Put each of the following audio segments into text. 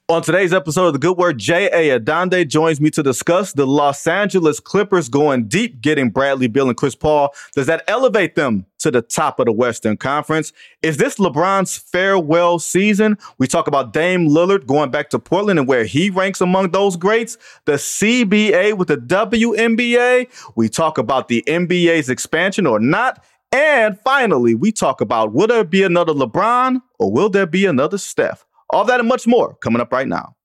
On today's episode of The Good Word, J.A. Adande joins me to discuss the Los Angeles Clippers going deep, getting Bradley Beal and Chris Paul. Does that elevate them to the top of the Western Conference? Is this LeBron's farewell season? We talk about Dame Lillard going back to Portland and where he ranks among those greats. The CBA with the WNBA. We talk about the NBA's expansion or not. And finally, we talk about, will there be another LeBron or will there be another Steph? All that and much more coming up right now.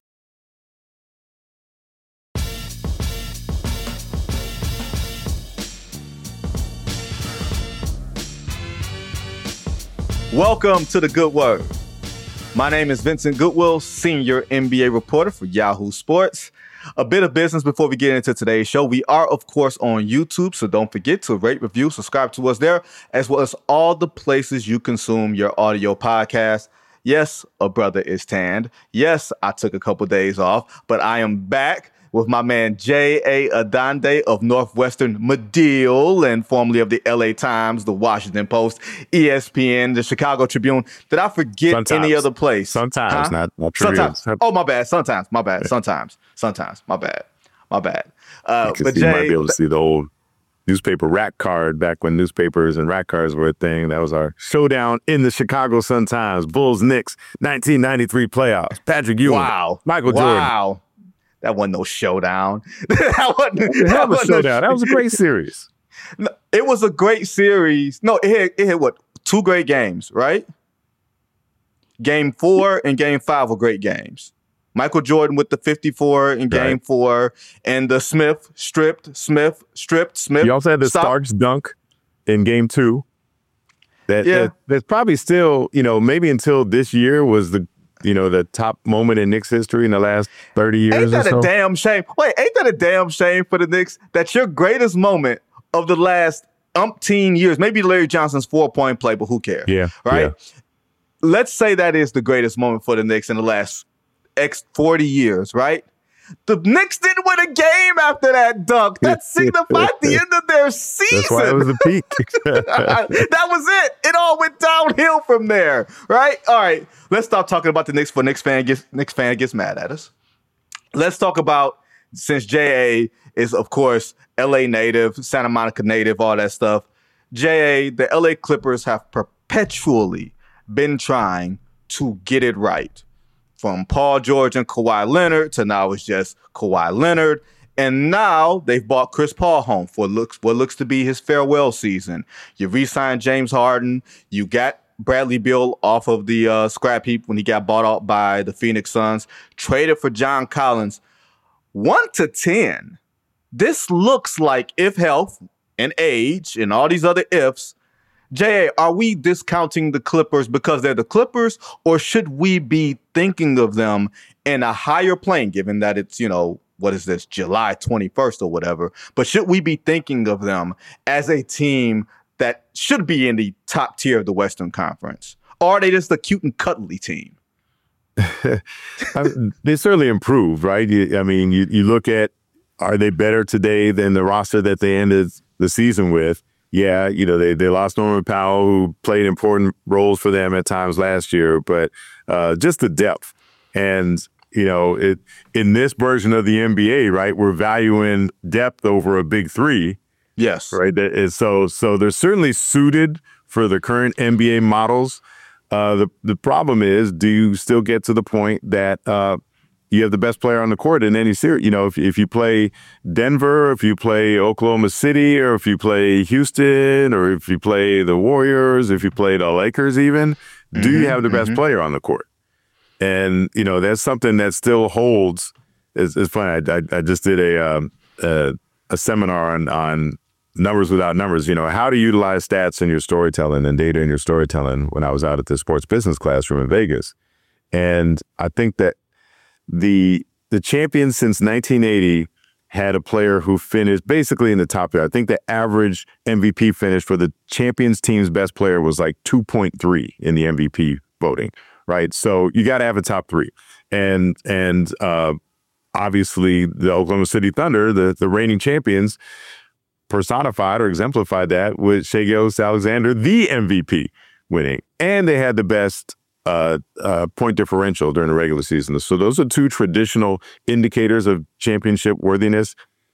Welcome to The Good Word. My name is Vincent Goodwill, senior NBA reporter for Yahoo Sports. A bit of business before we get into today's show. We are, of course, on YouTube, so don't forget to rate, review, subscribe to us there, as well as all the places you consume your audio podcast. Yes, a brother is tanned. Yes, I took a couple days off, but I am back with my man J.A. Adande of Northwestern Medill and formerly of the LA Times, the Washington Post, ESPN, the Chicago Tribune. Did I forget any other place? Sometimes, not Tribune. Sometimes. Oh, my bad. Sometimes. My bad. Sometimes. My bad. But Jay, you might be able to see the old newspaper rack card back when newspapers and rack cards were a thing. That was our showdown in the Chicago Sun-Times. Bulls-Knicks, 1993 playoffs. Patrick Ewing. Wow. Michael Jordan. Wow. That wasn't no showdown. That was a showdown. That was a great series. No, it was a great series. No, it had what? Two great games, right? Game 4 and Game 5 were great games. Michael Jordan with the 54 in Game 4, and the Smith stripped. You also had the Starks dunk in Game 2. That's probably still, maybe until this year was the top moment in Knicks history in the last 30 years. Ain't that or so? A damn shame? Wait, ain't that a damn shame for the Knicks that your greatest moment of the last umpteen years, maybe Larry Johnson's 4-point play, but who cares? Yeah. Right? Yeah. Let's say that is the greatest moment for the Knicks in the last 40 years, right? The Knicks didn't win a game after that dunk. That signified the end of their season. That's why it was the peak. That was it. It all went downhill from there, right? All right, let's stop talking about the Knicks before Knicks fan gets mad at us. Let's talk about, since J.A. is, of course, L.A. native, Santa Monica native, all that stuff. J.A., the L.A. Clippers have perpetually been trying to get it right. From Paul George and Kawhi Leonard to now it's just Kawhi Leonard. And now they've brought Chris Paul home for what looks to be his farewell season. You re-signed James Harden. You got Bradley Beal off of the scrap heap when he got bought out by the Phoenix Suns. Traded for John Collins. 1 to 10. This looks like, if health and age and all these other ifs, J.A., are we discounting the Clippers because they're the Clippers, or should we be thinking of them in a higher plane, given that it's, what is this, July 21st or whatever? But should we be thinking of them as a team that should be in the top tier of the Western Conference? Or are they just a cute and cuddly team? They certainly improved, right? You look at, are they better today than the roster that they ended the season with? Yeah, they lost Norman Powell, who played important roles for them at times last year, but just the depth. And, in this version of the NBA, right, we're valuing depth over a big three. Yes. Right. So they're certainly suited for the current NBA models. The problem is, do you still get to the point that you have the best player on the court in any series? If you play Denver, if you play Oklahoma City, or if you play Houston, or if you play the Warriors, if you play the Lakers even, do you have the best player on the court? And, that's something that still holds. It's funny. I just did a seminar on numbers without numbers. How to utilize stats in your storytelling and data in your storytelling when I was out at the sports business classroom in Vegas. And I think that the champions since 1980 had a player who finished basically in the top three. I think the average MVP finish for the champions team's best player was like 2.3 in the MVP voting, right? So you got to have a top three. And obviously the Oklahoma City Thunder, the reigning champions, personified or exemplified that with Shai Gilgeous-Alexander, the MVP, winning. And they had the best point differential during the regular season. So those are two traditional indicators of championship worthiness.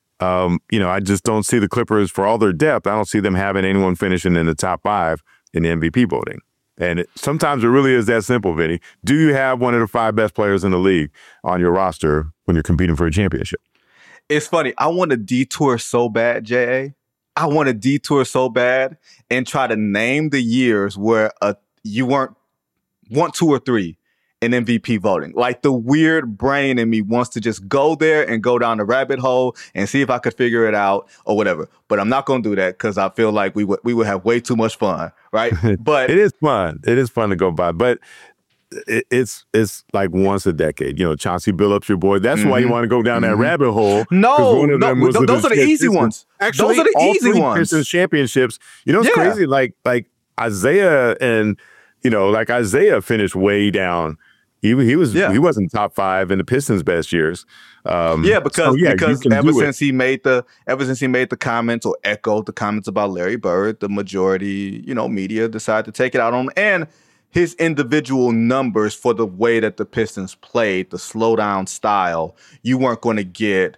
I just don't see the Clippers, for all their depth, I don't see them having anyone finishing in the top 5 in the MVP voting. And sometimes it really is that simple, Vinny. Do you have one of the 5 best players in the league on your roster when you're competing for a championship? It's funny. I want to detour so bad, J.A. I want to detour so bad and try to name the years where you weren't 2 or 3 in MVP voting. Like, the weird brain in me wants to just go there and go down the rabbit hole and see if I could figure it out or whatever. But I'm not going to do that because I feel like we would have way too much fun, right? But it is fun. It is fun to go by. But it's like once a decade. Chauncey Billups, your boy. That's why you want to go down that rabbit hole. No, those are the easy ones. Actually, those are the all easy 3 ones. Pistons championships. It's crazy. Like Isaiah and Isaiah finished way down. He wasn't top 5 in the Pistons' best years. Because ever since he made the comments or echoed the comments about Larry Bird, the majority media decided to take it out on him. And his individual numbers for the way that the Pistons played, the slow down style, you weren't going to get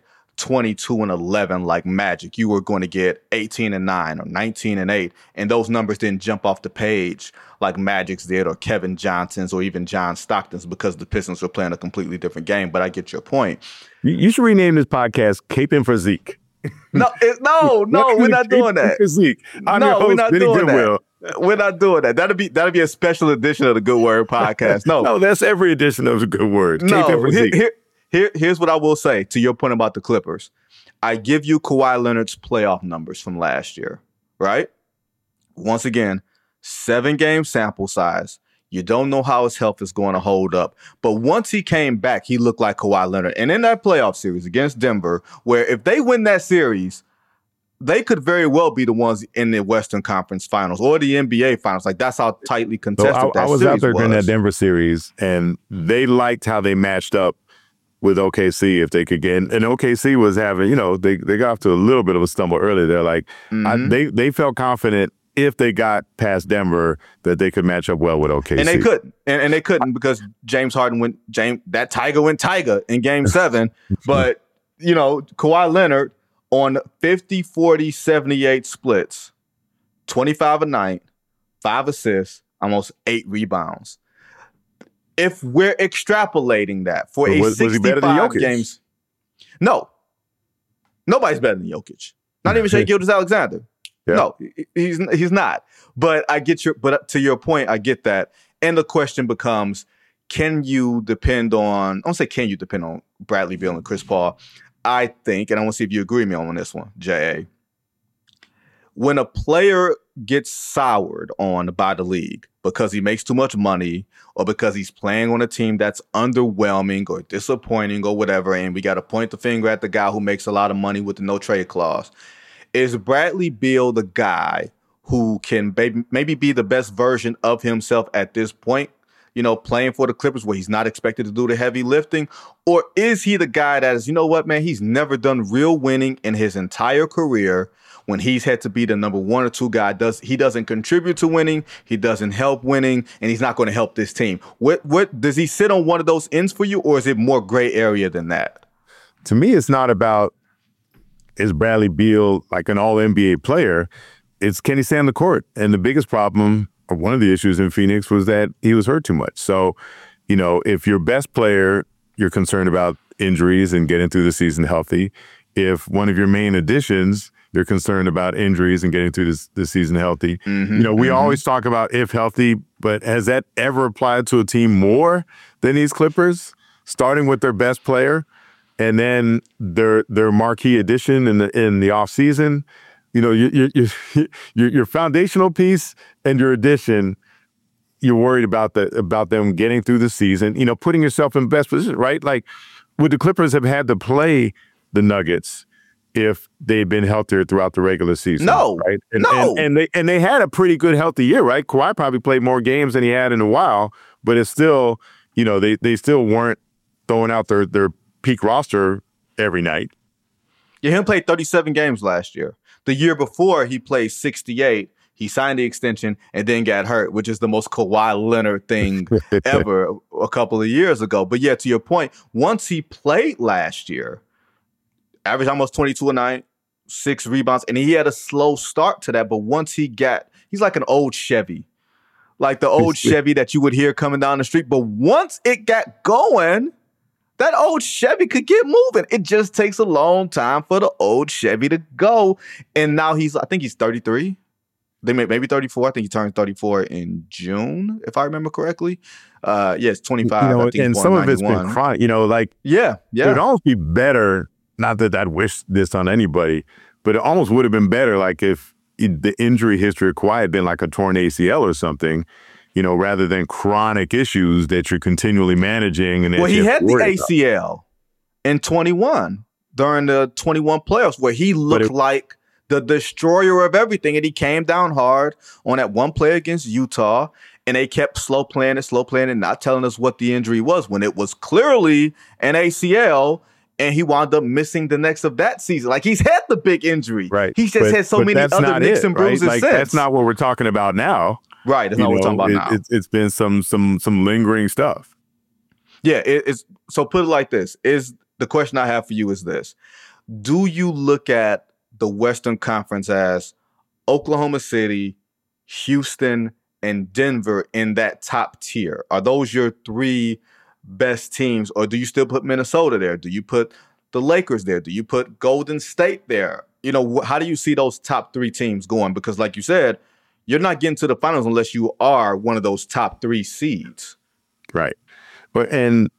22-11 like Magic. You were going to get 18-9 or 19-8, and those numbers didn't jump off the page like Magic's did, or Kevin Johnson's, or even John Stockton's, because the Pistons were playing a completely different game. But I get your point. You should rename this podcast "Caping for Zeke." No, we're not doing that. Zeke. We're not doing that. We're not doing that. That'll be a special edition of the Good Word podcast. No, that's every edition of the Good Word. No, here's what I will say to your point about the Clippers. I give you Kawhi Leonard's playoff numbers from last year, right? Once again, 7-game sample size. You don't know how his health is going to hold up. But once he came back, he looked like Kawhi Leonard. And in that playoff series against Denver, where if they win that series, they could very well be the ones in the Western Conference Finals or the NBA Finals. Like, that's how tightly contested that series was. I was out there during that Denver series, and they liked how they matched up with OKC if they could get. And OKC was having, they got off to a little bit of a stumble early. They're like, they felt confident if they got past Denver that they could match up well with OKC. And they couldn't. And they couldn't because James Harden that Tiger went Tiger in Game 7. But, Kawhi Leonard on 50, 40, 78 splits, 25 a night, 5 assists, almost 8 rebounds. If we're extrapolating that for a 65 games, no, nobody's better than Jokic. Not even Shai Gilgeous-Alexander. Yeah. No, he's not. But to your point, I get that. And the question becomes, can you depend on Bradley Beal and Chris Paul? I think, and I want to see if you agree with me on this one, J.A., when a player gets soured on by the league because he makes too much money or because he's playing on a team that's underwhelming or disappointing or whatever, and we got to point the finger at the guy who makes a lot of money with the no trade clause, is Bradley Beal the guy who can maybe be the best version of himself at this point, playing for the Clippers where he's not expected to do the heavy lifting? Or is he the guy that is, he's never done real winning in his entire career when he's had to be the number 1 or 2 guy? He doesn't contribute to winning, he doesn't help winning, and he's not going to help this team. What does he sit on one of those ends for you, or is it more gray area than that? To me, it's not about, is Bradley Beal like an all-NBA player? It's, can he stay on the court? And the biggest problem, or one of the issues in Phoenix, was that he was hurt too much. So, if your best player, you're concerned about injuries and getting through the season healthy. If one of your main additions, you're concerned about injuries and getting through the season healthy. We always talk about if healthy, but has that ever applied to a team more than these Clippers, starting with their best player and then their marquee addition in the offseason? Your foundational piece and your addition, you're worried about them getting through the season, putting yourself in best position, right? Like, would the Clippers have had to play the Nuggets if they'd been healthier throughout the regular season? No, right? No. And they had a pretty good healthy year, right? Kawhi probably played more games than he had in a while, but it's still, they still weren't throwing out their peak roster every night. Yeah, he played 37 games last year. The year before, he played 68. He signed the extension and then got hurt, which is the most Kawhi Leonard thing ever a couple of years ago. But yeah, to your point, once he played last year, averaged almost 22 a night, 6 rebounds, and he had a slow start to that. But once he's like an old Chevy, like the old Chevy that you would hear coming down the street. But once it got going, that old Chevy could get moving. It just takes a long time for the old Chevy to go. And now I think he's 33. Maybe 34. I think he turned 34 in June, if I remember correctly. It's 25. You know, I think and some of it's been chronic. You know, like yeah. It would almost be better. Not that I'd wish this on anybody, but it almost would have been better, like if the injury history of Kawhi had been like a torn ACL or something, you know, rather than chronic issues that you're continually managing. And he had the ACL in 21 during the 21 playoffs, where he looked like the destroyer of everything, and he came down hard on that one play against Utah, and they kept slow playing and not telling us what the injury was when it was clearly an ACL, and he wound up missing the next of that season. Like, he's had the big injury. Right. He's just had so many other nicks and bruises since. That's not what we're talking about now. Right. That's not what we're talking about now. It's been some lingering stuff. Yeah. So put it like this. The question I have for you is this. Do you look at the Western Conference as Oklahoma City, Houston, and Denver in that top tier? Are those your 3 best teams, or do you still put Minnesota there? Do you put the Lakers there? Do you put Golden State there? You know, how do you see those top 3 teams going? Because like you said, you're not getting to the finals unless you are one of those top 3 seeds. Right. But and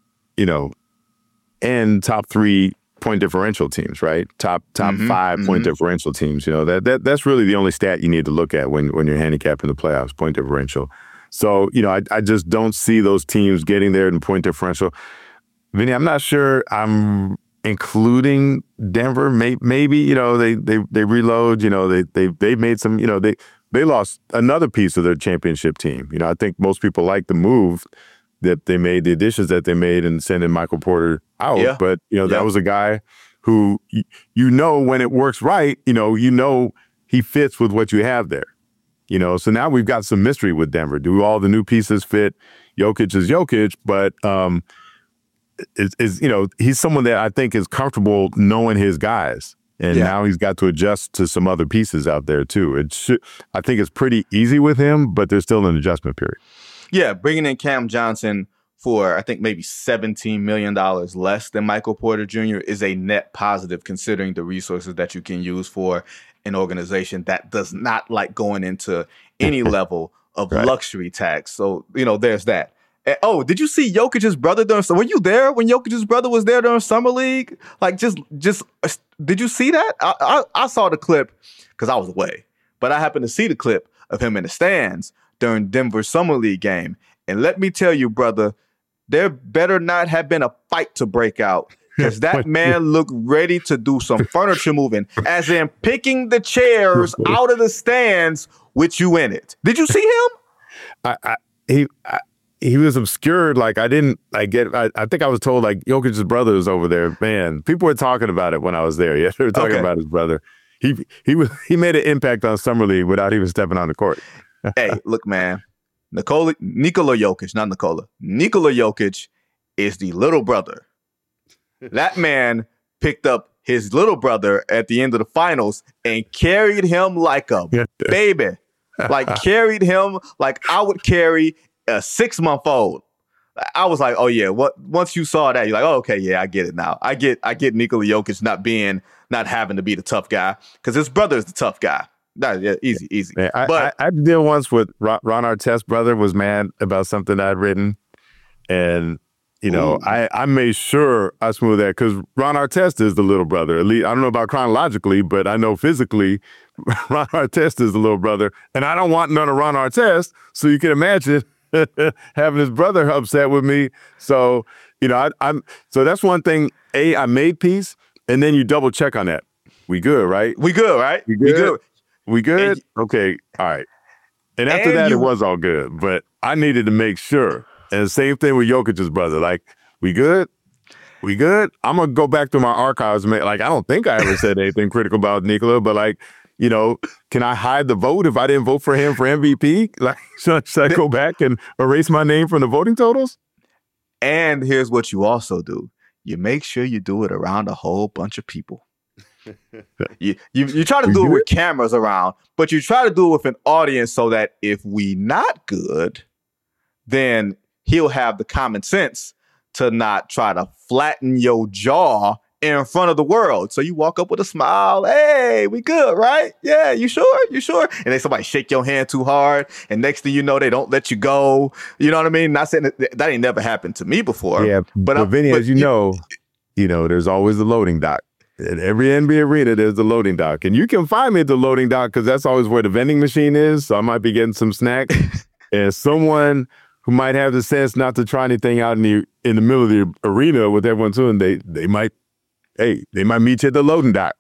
top 3 point differential teams, right? Top 5 point differential teams. You know, that's really the only stat you need to look at when you're handicapping the playoffs, point differential. So, you know, I just don't see those teams getting there in point differential. Vinny, I'm not sure I'm including Denver. Maybe, you know, they reload, you know, they made some, you know, they lost another piece of their championship team. You know, I think most people like the move that they made, the additions that they made and sending Michael Porter out. Yeah. But, you know, that was a guy who, you know, when it works right, you know, he fits with what you have there. You know, so now we've got some mystery with Denver. Do all the new pieces fit? Jokic is Jokic, but is you know, he's someone that I think is comfortable knowing his guys. And now he's got to adjust to some other pieces out there too. I think it's pretty easy with him, but there's still an adjustment period. Yeah, bringing in Cam Johnson for, I think, maybe $17 million less than Michael Porter Jr. is a net positive, considering the resources that you can use for an organization that does not like going into any level of luxury tax. So, you know, there's that. Oh, did you see Jokic's brother were you there when Jokic's brother was there during Summer League? Like, just did you see that? I saw the clip because I was away, but I happened to see the clip of him in the stands during Denver's Summer League game. And let me tell you, brother, there better not have been a fight to break out, because that man looked ready to do some furniture moving, as in picking the chairs out of the stands with you in it. Did you see him? He was obscured. Like, I think I was told, like, Jokic's brother was over there. Man, people were talking about it when I was there. Yeah, they were talking about his brother. He made an impact on Summer League without even stepping on the court. Hey, look, man. Nikola Jokic is the little brother. That man picked up his little brother at the end of the finals and carried him like a baby. Like, carried him like I would carry a 6-month-old. I was like, oh yeah. Once you saw that, you're like, oh, okay, yeah, I get it now. I get Nikola Jokic not having to be the tough guy, because his brother is the tough guy. Yeah, easy. Man, I did once with Ron Artest's brother was mad about something I'd written, and you know, I made sure I smoothed that, because Ron Artest is the little brother. At least, I don't know about chronologically, but I know physically Ron Artest is the little brother, and I don't want none of Ron Artest. So you can imagine having his brother upset with me. So, you know, so that's one thing. I made peace, and then you double check on that. We good, right? We good, right? We good. We good? Okay. All right. And after that, it was all good. But I needed to make sure. And the same thing with Jokic's brother. Like, we good? We good? I'm going to go back to my archives. Like, I don't think I ever said anything critical about Nikola, but like, can I hide the vote if I didn't vote for him for MVP? Like, should I go back and erase my name from the voting totals? And here's what you also do. You make sure you do it around a whole bunch of people. You try to do it with cameras around, but you try to do it with an audience so that if we not good, then he'll have the common sense to not try to flatten your jaw in front of the world. So you walk up with a smile. Hey, we good, right? Yeah, you sure? You sure? And then somebody shake your hand too hard, and next thing you know, they don't let you go. You know what I mean? Not saying that ain't never happened to me before. Yeah, but Vinny, as you know, there's always the loading dock. At every NBA arena, there's the loading dock. And you can find me at the loading dock because that's always where the vending machine is. So I might be getting some snacks. And someone who might have the sense not to try anything out in the middle of the arena with everyone doing, they might meet you at the loading dock.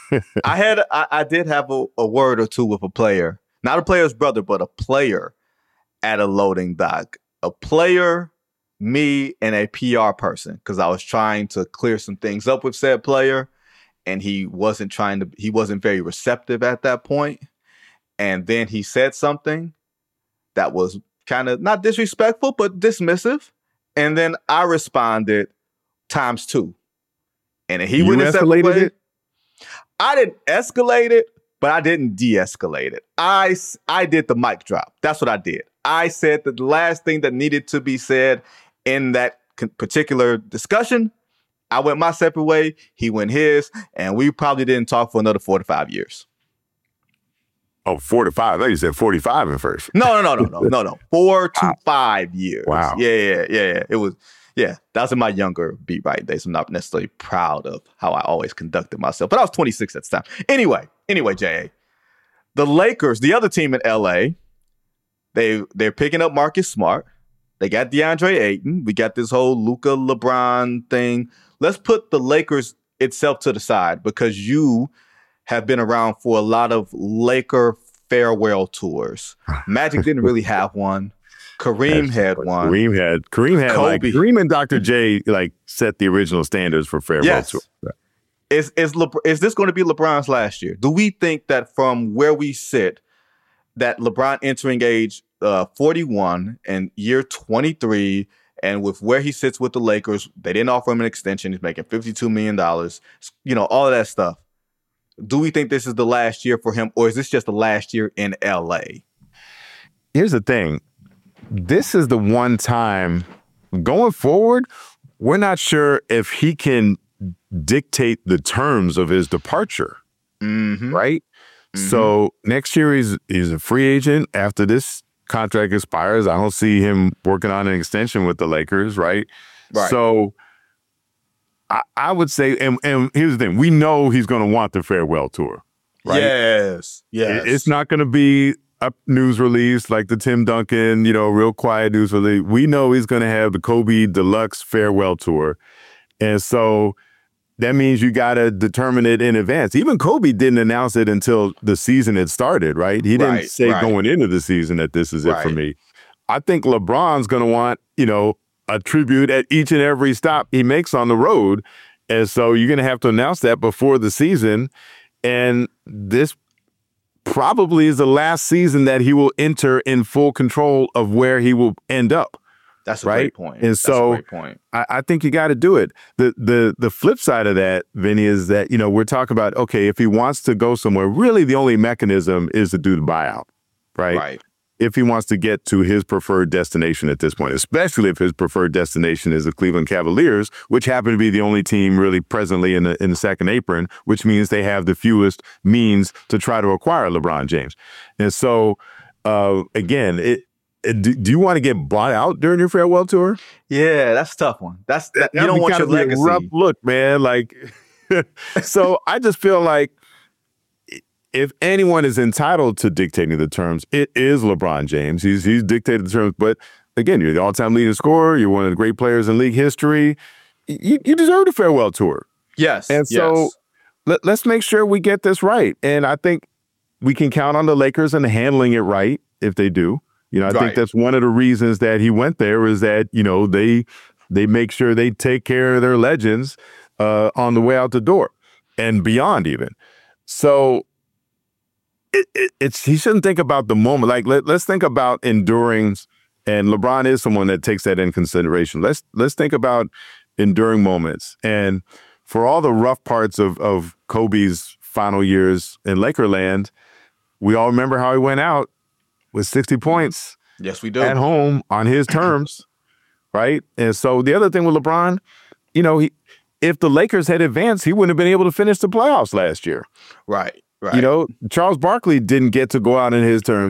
I did have a word or two with a player. Not a player's brother, but a player at a loading dock. A player, me, and a PR person. Because I was trying to clear some things up with said player. And he wasn't very receptive at that point. And then he said something that was kind of not disrespectful, but dismissive. And then I responded ×2. And he went a separate way. I didn't escalate it, but I didn't de-escalate it. I did the mic drop. That's what I did. I said that the last thing that needed to be said in that particular discussion. I went my separate way. He went his, and we probably didn't talk for another 4 to 5 years. Oh, 4 to 5. I thought you said 45 at first. No. 4 to 5 years. Wow. Yeah. It was, that was in my younger beat writing days. I'm not necessarily proud of how I always conducted myself, but I was 26 at the time. Anyway, J.A., the Lakers, the other team in L.A., they're picking up Marcus Smart. They got DeAndre Ayton. We got this whole Luka LeBron thing. Let's put the Lakers itself to the side because you have been around for a lot of Laker farewell tours. Magic didn't really have one. Kareem had one. Kareem had Kobe. Kareem and Dr. J set the original standards for farewell tours. Is this going to be LeBron's last year? Do we think that from where we sit, that LeBron entering age 41 and year 23, and with where he sits with the Lakers, they didn't offer him an extension. He's making $52 million. All of that stuff. Do we think this is the last year for him, or is this just the last year in LA? Here's the thing. This is the one time going forward, we're not sure if he can dictate the terms of his departure. Mm-hmm. Right? Mm-hmm. So next year he's a free agent. After this contract expires, I don't see him working on an extension with the Lakers, right? So I would say, and here's the thing, we know he's going to want the farewell tour, right? Yes. It's not going to be a news release like the Tim Duncan, real quiet news release. We know he's going to have the Kobe Deluxe farewell tour. And so that means you got to determine it in advance. Even Kobe didn't announce it until the season had started, right? He didn't say going into the season that this is it for me. I think LeBron's going to want, a tribute at each and every stop he makes on the road. And so you're going to have to announce that before the season. And this probably is the last season that he will enter in full control of where he will end up. That's a great point. And so I think you got to do it. The flip side of that, Vinny, is that, we're talking about, okay, if he wants to go somewhere, really the only mechanism is to do the buyout, right? If he wants to get to his preferred destination at this point, especially if his preferred destination is the Cleveland Cavaliers, which happen to be the only team really presently in the second apron, which means they have the fewest means to try to acquire LeBron James. And so, again, do you want to get bought out during your farewell tour? Yeah, that's a tough one. You don't want your legacy. A rough look, man. So I just feel like if anyone is entitled to dictating the terms, it is LeBron James. He's dictated the terms. But again, you're the all-time leading scorer. You're one of the great players in league history. You deserve the farewell tour. Yes. And so let's make sure we get this right. And I think we can count on the Lakers and handling it right if they do. I think that's one of the reasons that he went there is that, they make sure they take care of their legends on the way out the door and beyond even. So it's he shouldn't think about the moment. Like let's think about enduring, and LeBron is someone that takes that in consideration. Let's think about enduring moments. And for all the rough parts of Kobe's final years in Lakerland, we all remember how he went out with 60 points. Yes, we do. At home on his terms, right? And so the other thing with LeBron, if the Lakers had advanced, he wouldn't have been able to finish the playoffs last year. Right. Charles Barkley didn't get to go out in his terms.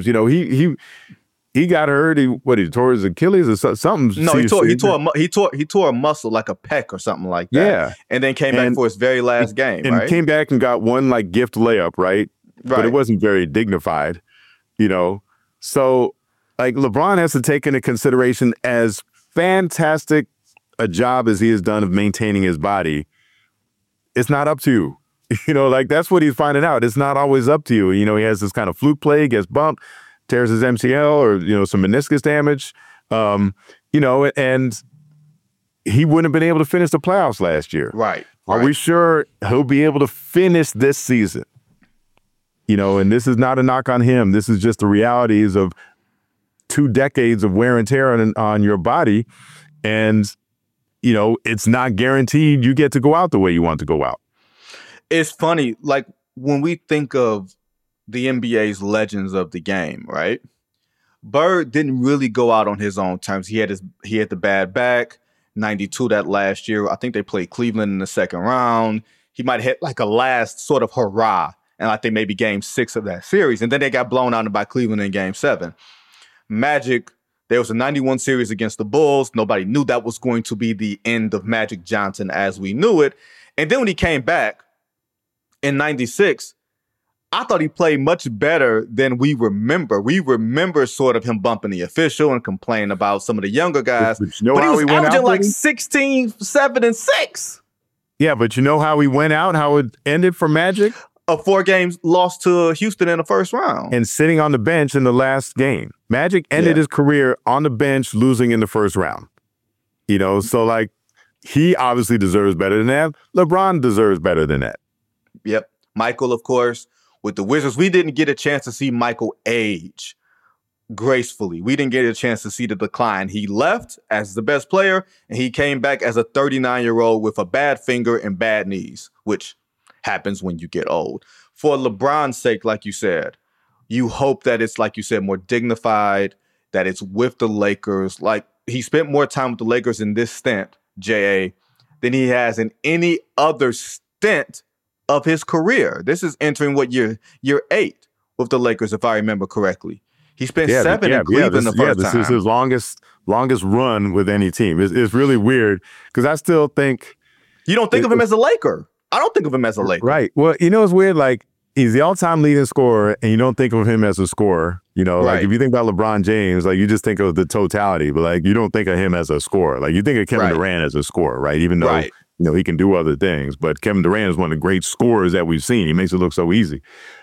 He got hurt. He tore his Achilles or something. No, he tore a muscle like a pec or something like that. Yeah, and then came back for his very last game. And right? came back and got one like gift layup, right? But it wasn't very dignified, So like LeBron has to take into consideration, as fantastic a job as he has done of maintaining his body, it's not up to you. Like that's what he's finding out. It's not always up to you. He has this kind of fluke play, gets bumped, tears his MCL or, some meniscus damage, and he wouldn't have been able to finish the playoffs last year. Right. Are we sure he'll be able to finish this season? And this is not a knock on him. This is just the realities of 2 decades of wear and tear on your body. And, it's not guaranteed you get to go out the way you want to go out. It's funny, like when we think of the NBA's legends of the game, right? Bird didn't really go out on his own terms. He had the bad back, 92 that last year. I think they played Cleveland in the second round. He might have hit like a last sort of hurrah, and I think maybe game 6 of that series. And then they got blown out by Cleveland in game 7. Magic, there was a 91 series against the Bulls. Nobody knew that was going to be the end of Magic Johnson as we knew it. And then when he came back in 96, I thought he played much better than we remember. We remember sort of him bumping the official and complaining about some of the younger guys. But he was averaging like 16, 7, and 6. Yeah, but you know how he went out, how it ended for Magic? A 4 games loss to Houston in the first round. And sitting on the bench in the last game. Magic ended his career on the bench, losing in the first round. So like he obviously deserves better than that. LeBron deserves better than that. Yep. Michael, of course, with the Wizards, we didn't get a chance to see Michael age gracefully. We didn't get a chance to see the decline. He left as the best player, and he came back as a 39-year-old with a bad finger and bad knees, which happens when you get old. For LeBron's sake, like you said, you hope that it's, like you said, more dignified, that it's with the Lakers. Like, he spent more time with the Lakers in this stint, J.A., than he has in any other stint of his career. This is entering what year 8 with the Lakers, if I remember correctly. He spent 7 in Cleveland the first time. This is his longest run with any team. It's really weird because I still think... You don't think of him as a Laker. I don't think of him as a Laker. Right. Well, it's weird. Like, he's the all-time leading scorer, and you don't think of him as a scorer. Like if you think about LeBron James, like you just think of the totality, but like you don't think of him as a scorer. Like you think of Kevin Durant as a scorer, right? Even though he can do other things, but Kevin Durant is one of the great scorers that we've seen. He makes it look so easy.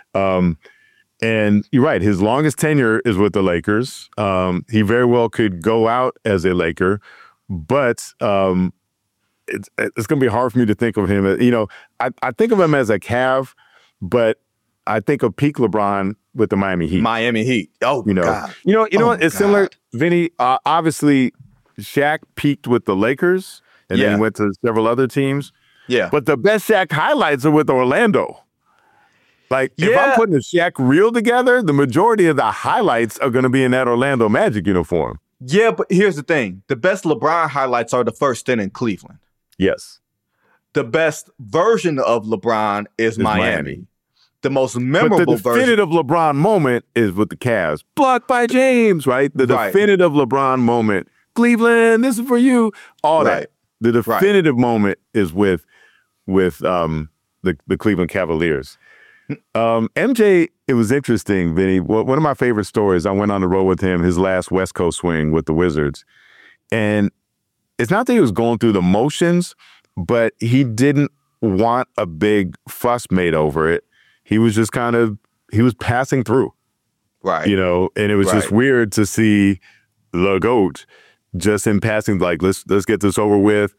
And you're right. His longest tenure is with the Lakers. He very well could go out as a Laker, but it's going to be hard for me to think of him. I think of him as a Cav, but I think of peak LeBron with the Miami Heat. Oh, God. What? It's similar, Vinny. Obviously, Shaq peaked with the Lakers, and then he went to several other teams. Yeah. But the best Shaq highlights are with Orlando. Like, if I'm putting a Shaq reel together, the majority of the highlights are going to be in that Orlando Magic uniform. Yeah, but here's the thing. The best LeBron highlights are the first stint in Cleveland. Yes. The best version of LeBron is Miami. The most memorable version. But the definitive LeBron moment is with the Cavs. Blocked by James, right? The definitive LeBron moment. Cleveland, this is for you. All that. The definitive moment is with the Cleveland Cavaliers. MJ, it was interesting, Vinny. One of my favorite stories, I went on the road with him, his last West Coast swing with the Wizards. And it's not that he was going through the motions, but he didn't want a big fuss made over it. He was just he was passing through. Right. And it was just weird to see the GOAT just in passing, like, let's get this over with.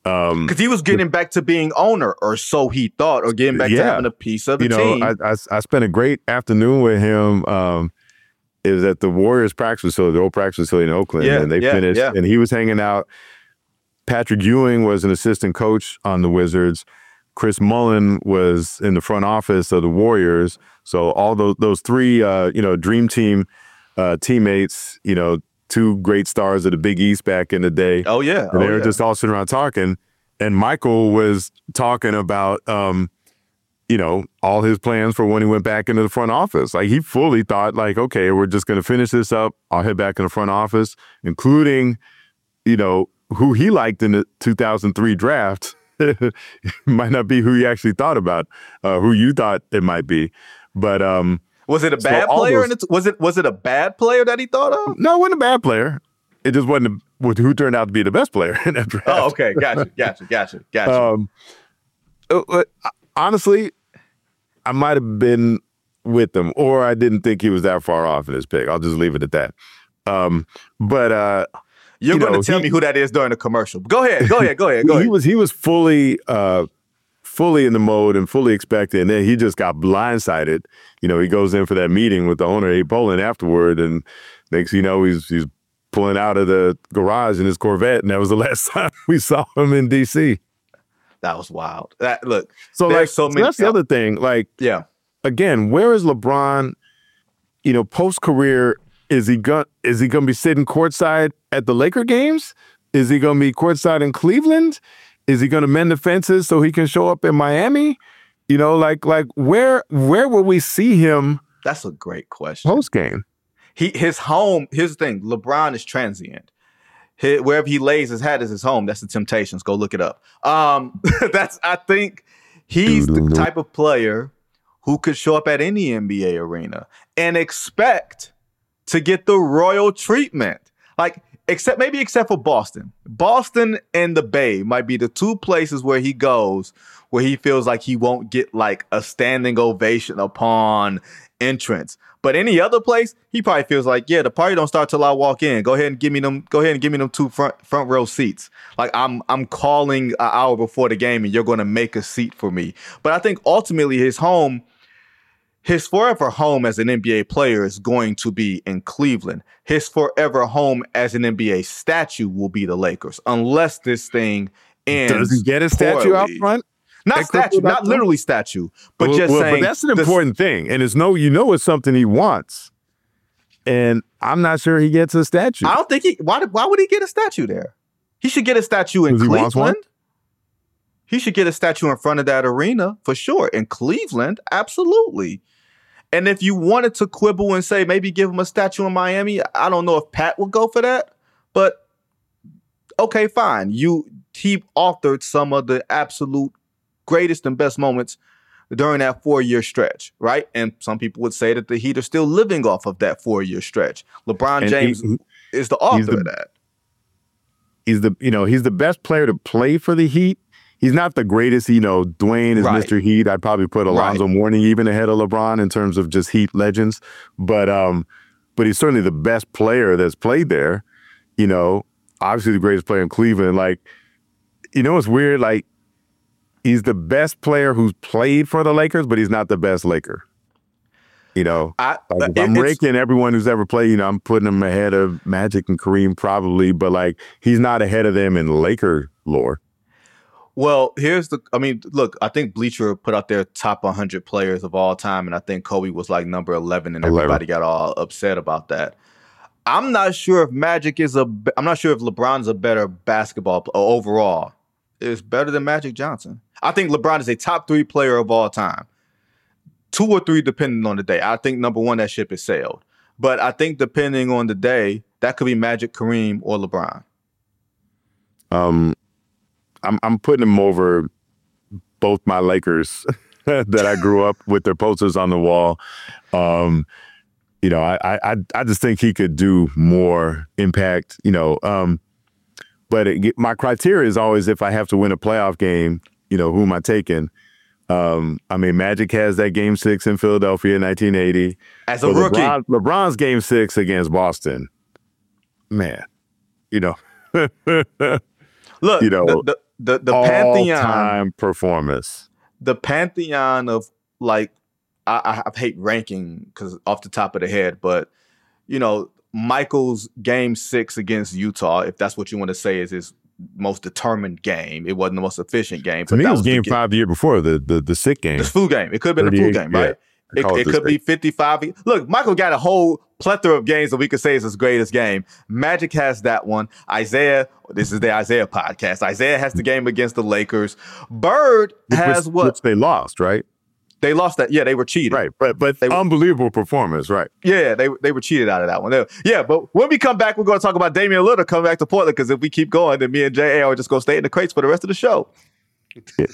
Because he was getting back to being owner, or so he thought, or getting back to having a piece of the team. I spent a great afternoon with him. It was at the Warriors practice facility, the old practice facility in Oakland, and they finished, and he was hanging out. Patrick Ewing was an assistant coach on the Wizards. Chris Mullin was in the front office of the Warriors. So all those three, dream team teammates, two great stars of the Big East back in the day. Oh, yeah. And they were just all sitting around talking. And Michael was talking about, all his plans for when he went back into the front office. Like, he fully thought, like, okay, we're just going to finish this up. I'll head back in the front office, including, who he liked in the 2003 draft. Might not be who he actually thought about, who you thought it might be. But was it a bad player? Was it a bad player that he thought of? No, it wasn't a bad player. It just wasn't who turned out to be the best player in that draft. Oh, okay, gotcha. Honestly, I might have been with him, or I didn't think he was that far off in his pick. I'll just leave it at that. You're going to tell me who that is during the commercial. Go ahead. He was fully in the mode and fully expecting, and then he just got blindsided. He goes in for that meeting with the owner, Abe Pollin, afterward, and next thing you know, he's pulling out of the garage in his Corvette, and that was the last time we saw him in D.C. That was wild. So that's the other thing. Again, where is LeBron? Post career, is he going to be sitting courtside at the Laker games? Is he going to be courtside in Cleveland? Is he going to mend the fences so he can show up in Miami? Where will we see him? That's a great question. Post game. His home. Here's the thing: LeBron is transient. Wherever he lays his hat is his home. That's the Temptations. Go look it up. I think he's the type of player who could show up at any NBA arena and expect to get the royal treatment. Except for Boston. Boston and the Bay might be the two places where he goes where he feels like he won't get like a standing ovation upon entrance. But any other place, he probably feels like, the party don't start till I walk in. Go ahead and give me them two front row seats. Like I'm calling an hour before the game and you're going to make a seat for me. But I think ultimately his forever home as an NBA player is going to be in Cleveland. His forever home as an NBA statue will be the Lakers, unless this thing ends. Does he get a statue out front? Not statue, not literally statue, but saying. But that's an important thing, and it's something he wants. And I'm not sure he gets a statue. I don't think Why would he get a statue there? He should get a statue in Cleveland. He should get a statue in front of that arena for sure. In Cleveland, absolutely. And if you wanted to quibble and say maybe give him a statue in Miami, I don't know if Pat would go for that, but okay, fine. He authored some of the absolute greatest and best moments during that 4-year stretch, right? And some people would say that the Heat are still living off of that 4-year stretch. LeBron James is the author of that. He's the best player to play for the Heat. He's not the greatest, Dwayne is Mr. Heat. I'd probably put Alonzo Mourning even ahead of LeBron in terms of just Heat legends. But he's certainly the best player that's played there. Obviously the greatest player in Cleveland. It's weird. He's the best player who's played for the Lakers, but he's not the best Laker. I'm ranking everyone who's ever played, I'm putting him ahead of Magic and Kareem probably, but he's not ahead of them in Laker lore. Well, look, I think Bleacher put out their top 100 players of all time, and I think Kobe was number 11, and everybody got all upset about that. I'm not sure if LeBron's a better basketball player overall. Is better than Magic Johnson. I think LeBron is a top 3 player of all time. 2 or 3 depending on the day. I think number 1, that ship is sailed. But I think depending on the day, that could be Magic, Kareem, or LeBron. I'm putting him over both my Lakers that I grew up with their posters on the wall. I just think he could do more impact, But my criteria is always if I have to win a playoff game, who am I taking? Magic has that Game 6 in Philadelphia in 1980. As a rookie. LeBron's Game 6 against Boston. Man, Look, the all-time performance. The pantheon of like I hate ranking because off the top of the head, but Michael's game 6 against Utah, if that's what you want to say is his most determined game. It wasn't the most efficient game. To me, it was game 5 the year before, the sick game. The flu game. It could have been the flu game, right? Yeah, it could be 55. Look, Michael got a whole plethora of games that we could say is his greatest game. Magic has that one. Isaiah, this is the Isaiah podcast. Isaiah has the game against the Lakers. Bird has which they lost, right? They lost that. Yeah, they were cheated. Right, but unbelievable performance, right? Yeah, they were cheated out of that one. But when we come back, we're going to talk about Damian Lillard coming back to Portland, because if we keep going, then me and J.A. are just going to stay in the crates for the rest of the show. Yeah.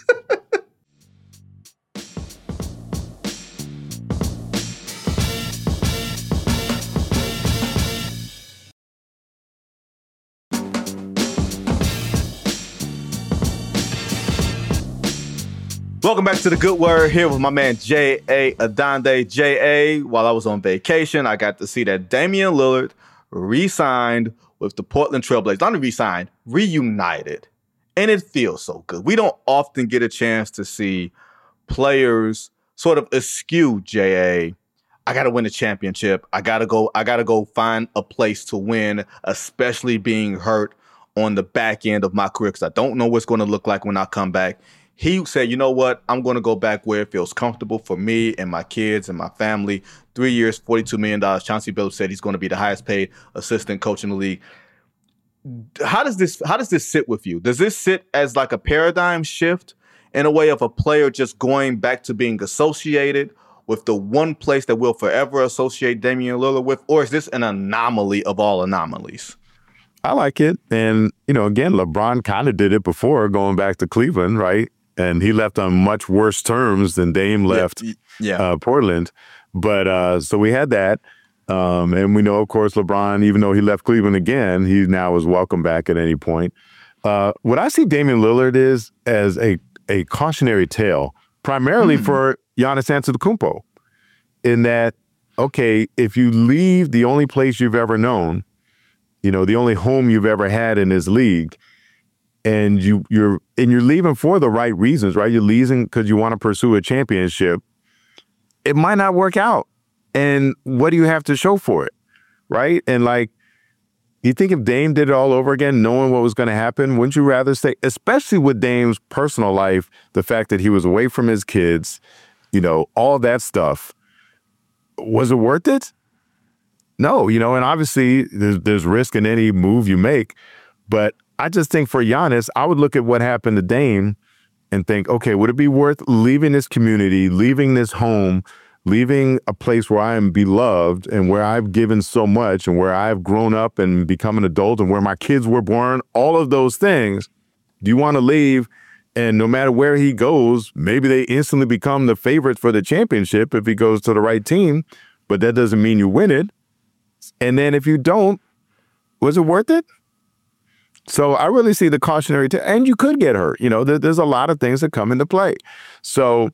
Welcome back to The Good Word, here with my man J.A. Adande. J.A., while I was on vacation, I got to see that Damian Lillard re-signed with the Portland Trailblazers. Not re-signed, reunited. And it feels so good. We don't often get a chance to see players sort of eschew J.A. I got to win a championship. I got to go find a place to win, especially being hurt on the back end of my career, because I don't know what's going to look like when I come back. He said, you know what? I'm going to go back where it feels comfortable for me and my kids and my family. 3 years, $42 million. Chauncey Billups said he's going to be the highest paid assistant coach in the league. How does this sit with you? Does this sit as like a paradigm shift in a way of a player just going back to being associated with the one place that we'll forever associate Damian Lillard with? Or is this an anomaly of all anomalies? I like it. And, again, LeBron kind of did it before going back to Cleveland, right? And he left on much worse terms than Dame left Portland. But so we had that. And we know, of course, LeBron, even though he left Cleveland again, he now is welcome back at any point. What I see Damian Lillard is as a cautionary tale, primarily for Giannis Antetokounmpo, in that, okay, if you leave the only place you've ever known, the only home you've ever had in this league, and you're leaving for the right reasons, right? You're leaving because you want to pursue a championship. It might not work out. And what do you have to show for it, right? And you think if Dame did it all over again, knowing what was going to happen, wouldn't you rather stay, especially with Dame's personal life, the fact that he was away from his kids, all that stuff, was it worth it? No, and obviously there's risk in any move you make, but I just think for Giannis, I would look at what happened to Dame and think, okay, would it be worth leaving this community, leaving this home, leaving a place where I am beloved and where I've given so much and where I've grown up and become an adult and where my kids were born, all of those things? Do you want to leave? And no matter where he goes, maybe they instantly become the favorite for the championship if he goes to the right team, but that doesn't mean you win it. And then if you don't, was it worth it? So I really see the cautionary tale, and you could get hurt. There's a lot of things that come into play. So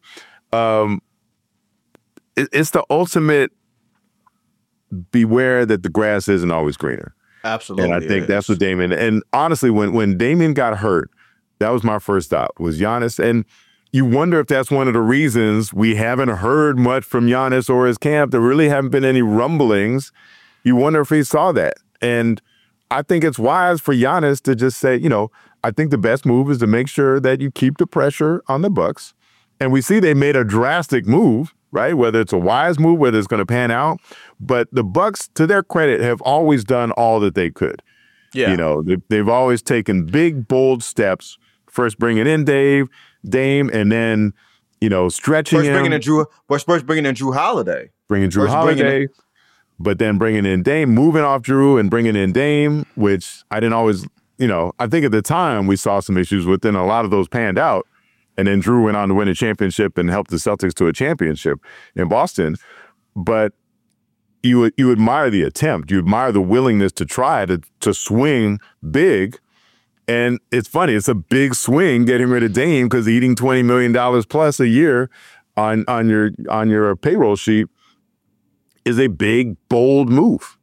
it's the ultimate beware that the grass isn't always greener. Absolutely. And I think that's what Damian, and honestly, when Damian got hurt, that was my first thought, was Giannis. And you wonder if that's one of the reasons we haven't heard much from Giannis or his camp. There really haven't been any rumblings. You wonder if he saw that. And I think it's wise for Giannis to just say, I think the best move is to make sure that you keep the pressure on the Bucks. And we see they made a drastic move, right? Whether it's a wise move, whether it's going to pan out. But the Bucks, to their credit, have always done all that they could. Yeah. They've always taken big, bold steps. First bringing in Dame, and then, stretching him. First bringing in Drew Holiday. Bringing Drew Holiday. But then bringing in Dame, moving off Drew and bringing in Dame, which I didn't always, I think at the time we saw some issues with, and a lot of those panned out. And then Drew went on to win a championship and helped the Celtics to a championship in Boston. But you admire the attempt. You admire the willingness to try to swing big. And it's funny, it's a big swing getting rid of Dame, because eating $20 million plus a year on your payroll sheet is a big, bold move.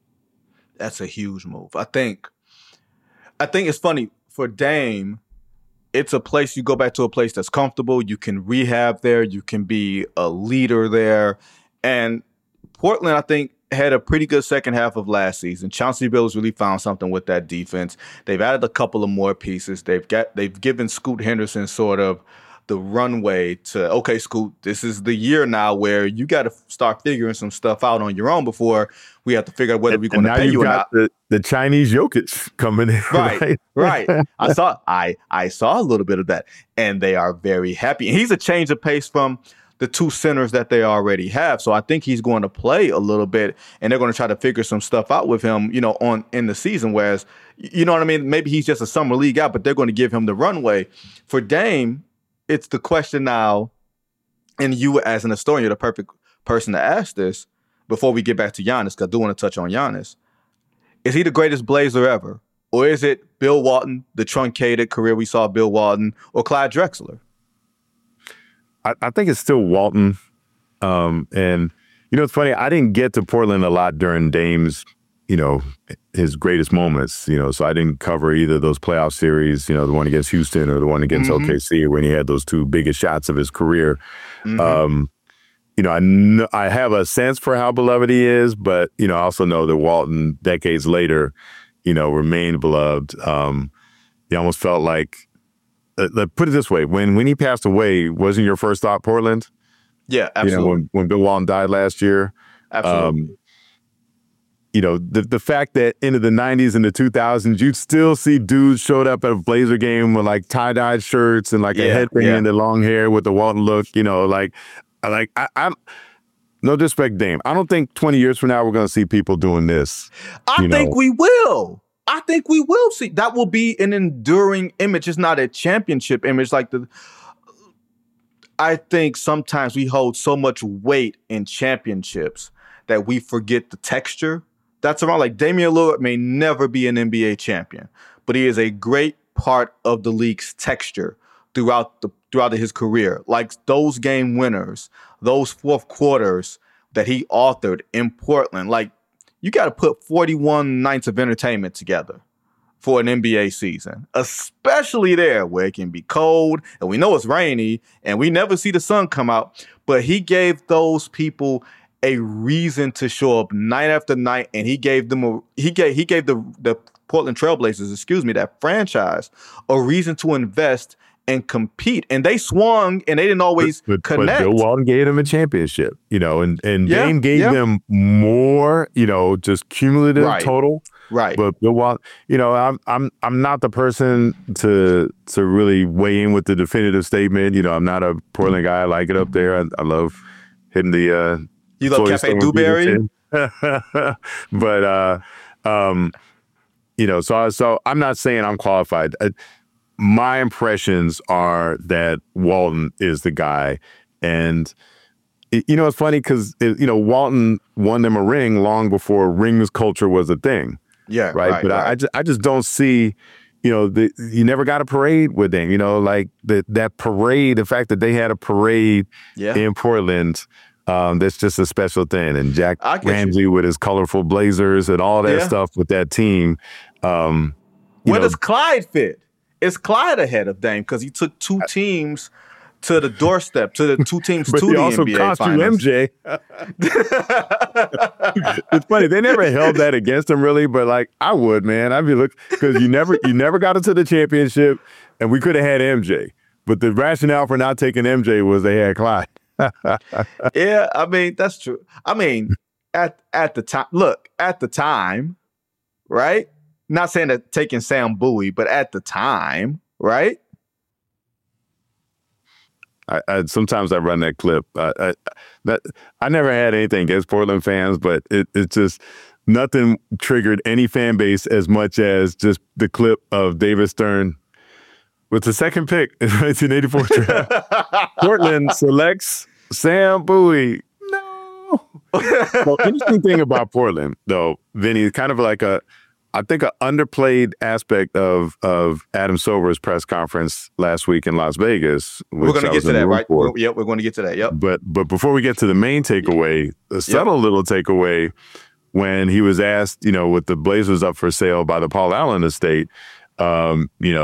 That's a huge move. I think it's funny for Dame. it's a place, you go back to a place that's comfortable. You can rehab there. You can be a leader there. And Portland, I think, had a pretty good second half of last season. Chauncey Billups really found something with that defense. They've added a couple of more pieces. They've given Scoot Henderson sort of the runway to, okay, Scoot, this is the year now where you got to start figuring some stuff out on your own before we have to figure out whether we're going to pay you or not. The Chinese Jokic coming in. Right. I saw a little bit of that, and they are very happy. And he's a change of pace from the two centers that they already have. So I think he's going to play a little bit, and they're going to try to figure some stuff out with him, in the season. Whereas, you know what I mean? Maybe he's just a summer league guy, but they're going to give him the runway. For Dame, it's the question now, and you as an historian, you're the perfect person to ask this before we get back to Giannis, because I do want to touch on Giannis. Is he the greatest Blazer ever? Or is it Bill Walton, the truncated career we saw Bill Walton, or Clyde Drexler? I think it's still Walton. And, it's funny, I didn't get to Portland a lot during Dame's, his greatest moments, so I didn't cover either of those playoff series, the one against Houston or the one against OKC when he had those two biggest shots of his career. I have a sense for how beloved he is, but, I also know that Walton, decades later, remained beloved. He almost felt like, put it this way, when he passed away, wasn't your first thought Portland? Yeah, absolutely. When Bill Walton died last year. Absolutely. The fact that into the 90s and the 2000s, you'd still see dudes showed up at a Blazer game with like tie-dyed shirts and like a headband and the long hair with the Walton look, I'm no disrespect, Dame. I don't think 20 years from now we're going to see people doing this. I think we will. I think we will see. That will be an enduring image. It's not a championship image I think sometimes we hold so much weight in championships that we forget the texture that's around. Like Damian Lillard may never be an NBA champion, but he is a great part of the league's texture throughout his career. Like those game winners, those fourth quarters that he authored in Portland. Like you got to put 41 nights of entertainment together for an NBA season, especially there where it can be cold and we know it's rainy and we never see the sun come out. But he gave those people a reason to show up night after night, and he gave them he gave the Portland Trailblazers, that franchise, a reason to invest and compete. And they swung and they didn't always connect. But Bill Walton gave them a championship, and Dame gave them more, just cumulative total. Right. But Bill Walton, I'm not the person to really weigh in with the definitive statement. I'm not a Portland guy. I like it up there. I love hitting the you love Cafe Dewberry? But so I'm not saying I'm qualified. My impressions are that Walton is the guy. And, it's funny because, Walton won them a ring long before rings culture was a thing. Yeah. Right. But I just don't see, you never got a parade with them, like that parade, the fact that they had a parade in Portland, that's just a special thing. And Jack Ramsey with his colorful Blazers and all that stuff with that team. Where does Clyde fit? Is Clyde ahead of Dame because he took two teams to the doorstep, to the two teams but to the NBA Finals? MJ. It's funny, they never held that against him really, but like I would, man. I'd be because you never got into the championship, and we could have had MJ, but the rationale for not taking MJ was they had Clyde. Yeah, I mean that's true. I mean, at the time, right? Not saying that taking Sam Bowie, but at the time, right? I sometimes I run that clip. I never had anything against Portland fans, but it's just nothing triggered any fan base as much as just the clip of David Stern with the second pick in the 1984 draft. Portland selects Sam Bowie. No. Well, interesting thing about Portland, though, Vinny, kind of like I think an underplayed aspect of Adam Silver's press conference last week in Las Vegas. We're going to get to that, right? Yep, we're going to get to that. Yep. But before we get to the main takeaway, a subtle little takeaway, when he was asked, with the Blazers up for sale by the Paul Allen estate,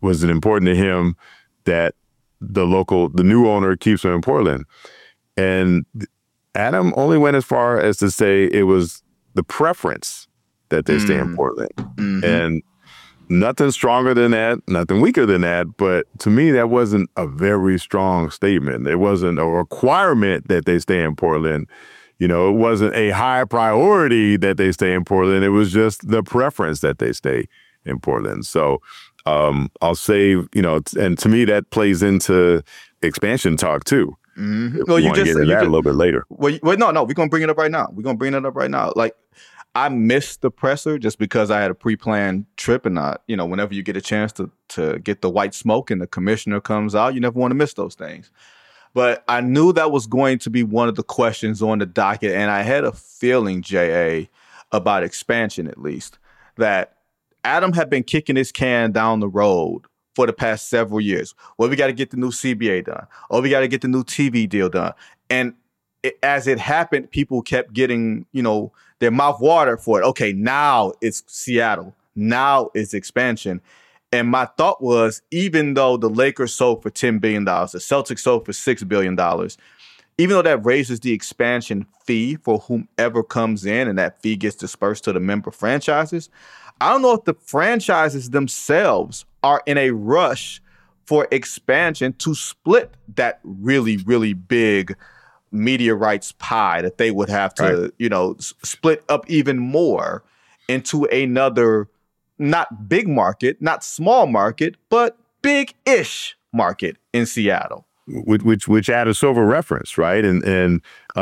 was it important to him that the new owner keeps him in Portland? And Adam only went as far as to say it was the preference that they stay in Portland. Mm-hmm. And nothing stronger than that, nothing weaker than that. But to me, that wasn't a very strong statement. It wasn't a requirement that they stay in Portland. You know, it wasn't a high priority that they stay in Portland. It was just the preference that they stay in Portland. So I'll say, you know, and to me, that plays into expansion talk too. Mm-hmm. Well, you just get into that a little bit later. Wait, no, we're gonna bring it up right now. We're gonna bring it up right now. Like, I missed the presser just because I had a pre-planned trip, and you know, whenever you get a chance to get the white smoke and the commissioner comes out, you never want to miss those things. But I knew that was going to be one of the questions on the docket, and I had a feeling, J.A., about expansion at least, that Adam had been kicking his can down the road for the past several years. Well, we got to get the new CBA done. Oh, we got to get the new TV deal done. And as it happened, people kept getting, you know, their mouth watered for it. Okay, now it's Seattle. Now it's expansion. And my thought was, even though the Lakers sold for $10 billion, the Celtics sold for $6 billion, even though that raises the expansion fee for whomever comes in and that fee gets dispersed to the member franchises, I don't know if the franchises themselves are in a rush for expansion to split that really, really big media rights pie that they would have to, you know, split up even more into another, not big market, not small market, but big-ish market in Seattle. Which Adam Silver referenced, right? And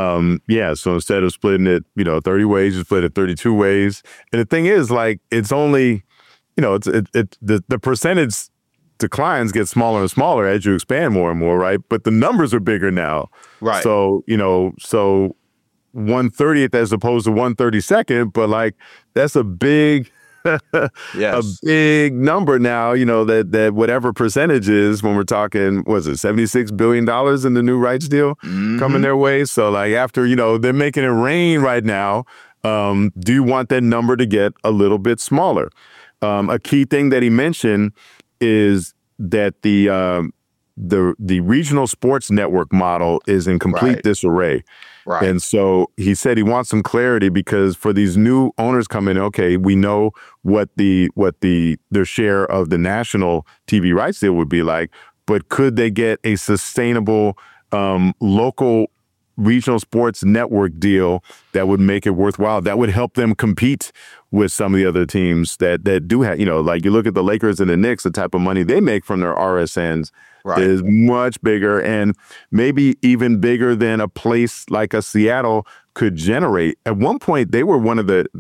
so instead of splitting it, you know, 30 ways, you split it 32 ways. And the thing is, like, it's only, you know, the percentage declines get smaller and smaller as you expand more and more, right? But the numbers are bigger now. Right. So, you know, 1/30th as opposed to 1/32nd, but like that's a big yes. a big number now, you know, that whatever percentage is when we're talking, was it $76 billion in the new rights deal coming their way? So like after, you know, they're making it rain right now. Do you want that number to get a little bit smaller? A key thing that he mentioned is that the regional sports network model is in complete disarray. Right. And so he said he wants some clarity because for these new owners coming in, okay, we know what their share of the national TV rights deal would be like, but could they get a sustainable local regional sports network deal that would make it worthwhile, that would help them compete with some of the other teams that do have, you know, like you look at the Lakers and the Knicks, the type of money they make from their RSNs is much bigger and maybe even bigger than a place like a Seattle could generate. At one point, they were one of the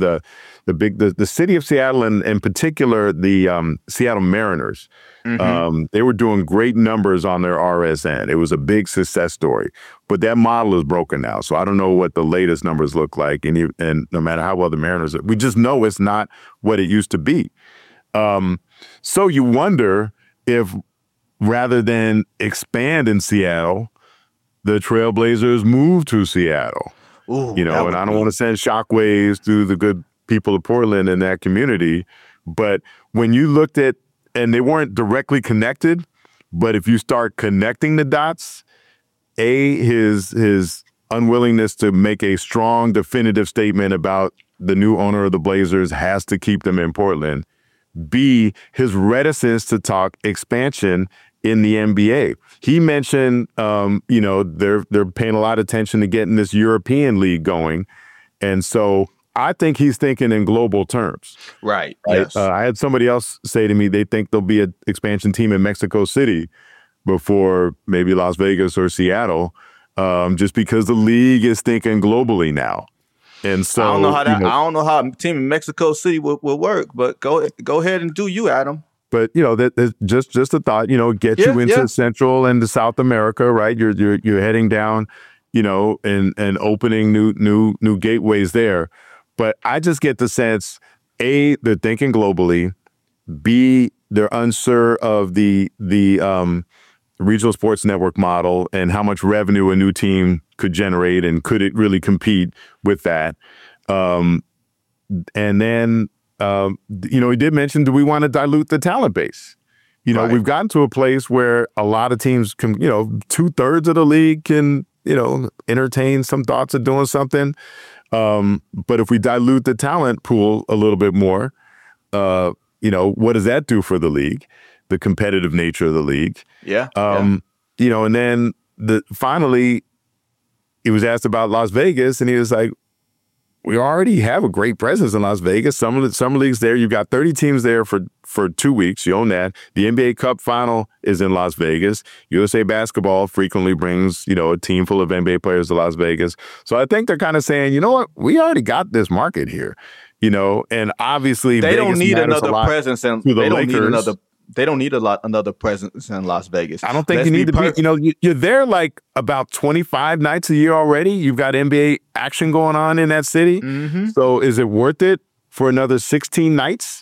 city of Seattle and in particular the Seattle Mariners. They were doing great numbers on their RSN. It was a big success story, but that model is broken now. So I don't know what the latest numbers look like. And no matter how well the Mariners are, we just know it's not what it used to be. So you wonder if rather than expand in Seattle, the Trailblazers move to Seattle. Ooh, you know, and I don't want to send shockwaves through the good people of Portland and that community. But when you looked at, and they weren't directly connected, but if you start connecting the dots, his unwillingness to make a strong, definitive statement about the new owner of the Blazers has to keep them in Portland. B, his reticence to talk expansion in the NBA. He mentioned, you know, they're paying a lot of attention to getting this European league going. And so I think he's thinking in global terms. Right. Yes. I had somebody else say to me they think there'll be an expansion team in Mexico City before maybe Las Vegas or Seattle, just because the league is thinking globally now. And so I don't know how that. I don't know how a team in Mexico City will work, but go ahead and do you, Adam. But you know, that just a thought. You know, get you into Central and to South America, right? You're heading down, you know, and opening new gateways there. But I just get the sense, A, they're thinking globally. B, they're unsure of the regional sports network model and how much revenue a new team could generate and could it really compete with that. And then, you know, he did mention, do we want to dilute the talent base? You know, Right. we've gotten to a place where a lot of teams can, 2/3 of the league can, entertain some thoughts of doing something. But if we dilute the talent pool a little bit more, what does that do for the league? The competitive nature of the league. Yeah. And then finally, he was asked about Las Vegas, and he was like, we already have a great presence in Las Vegas. Some leagues there, you've got 30 teams there for 2 weeks. You own that. The NBA Cup final is in Las Vegas. USA Basketball frequently brings, a team full of NBA players to Las Vegas. So I think they're kind of saying, you know what? We already got this market here, and obviously they Vegas don't need another presence, and to the they don't Lakers. need another. They don't need another presence in Las Vegas. I don't think you need to be, you're there like about 25 nights a year already. You've got NBA action going on in that city. Mm-hmm. So is it worth it for another 16 nights?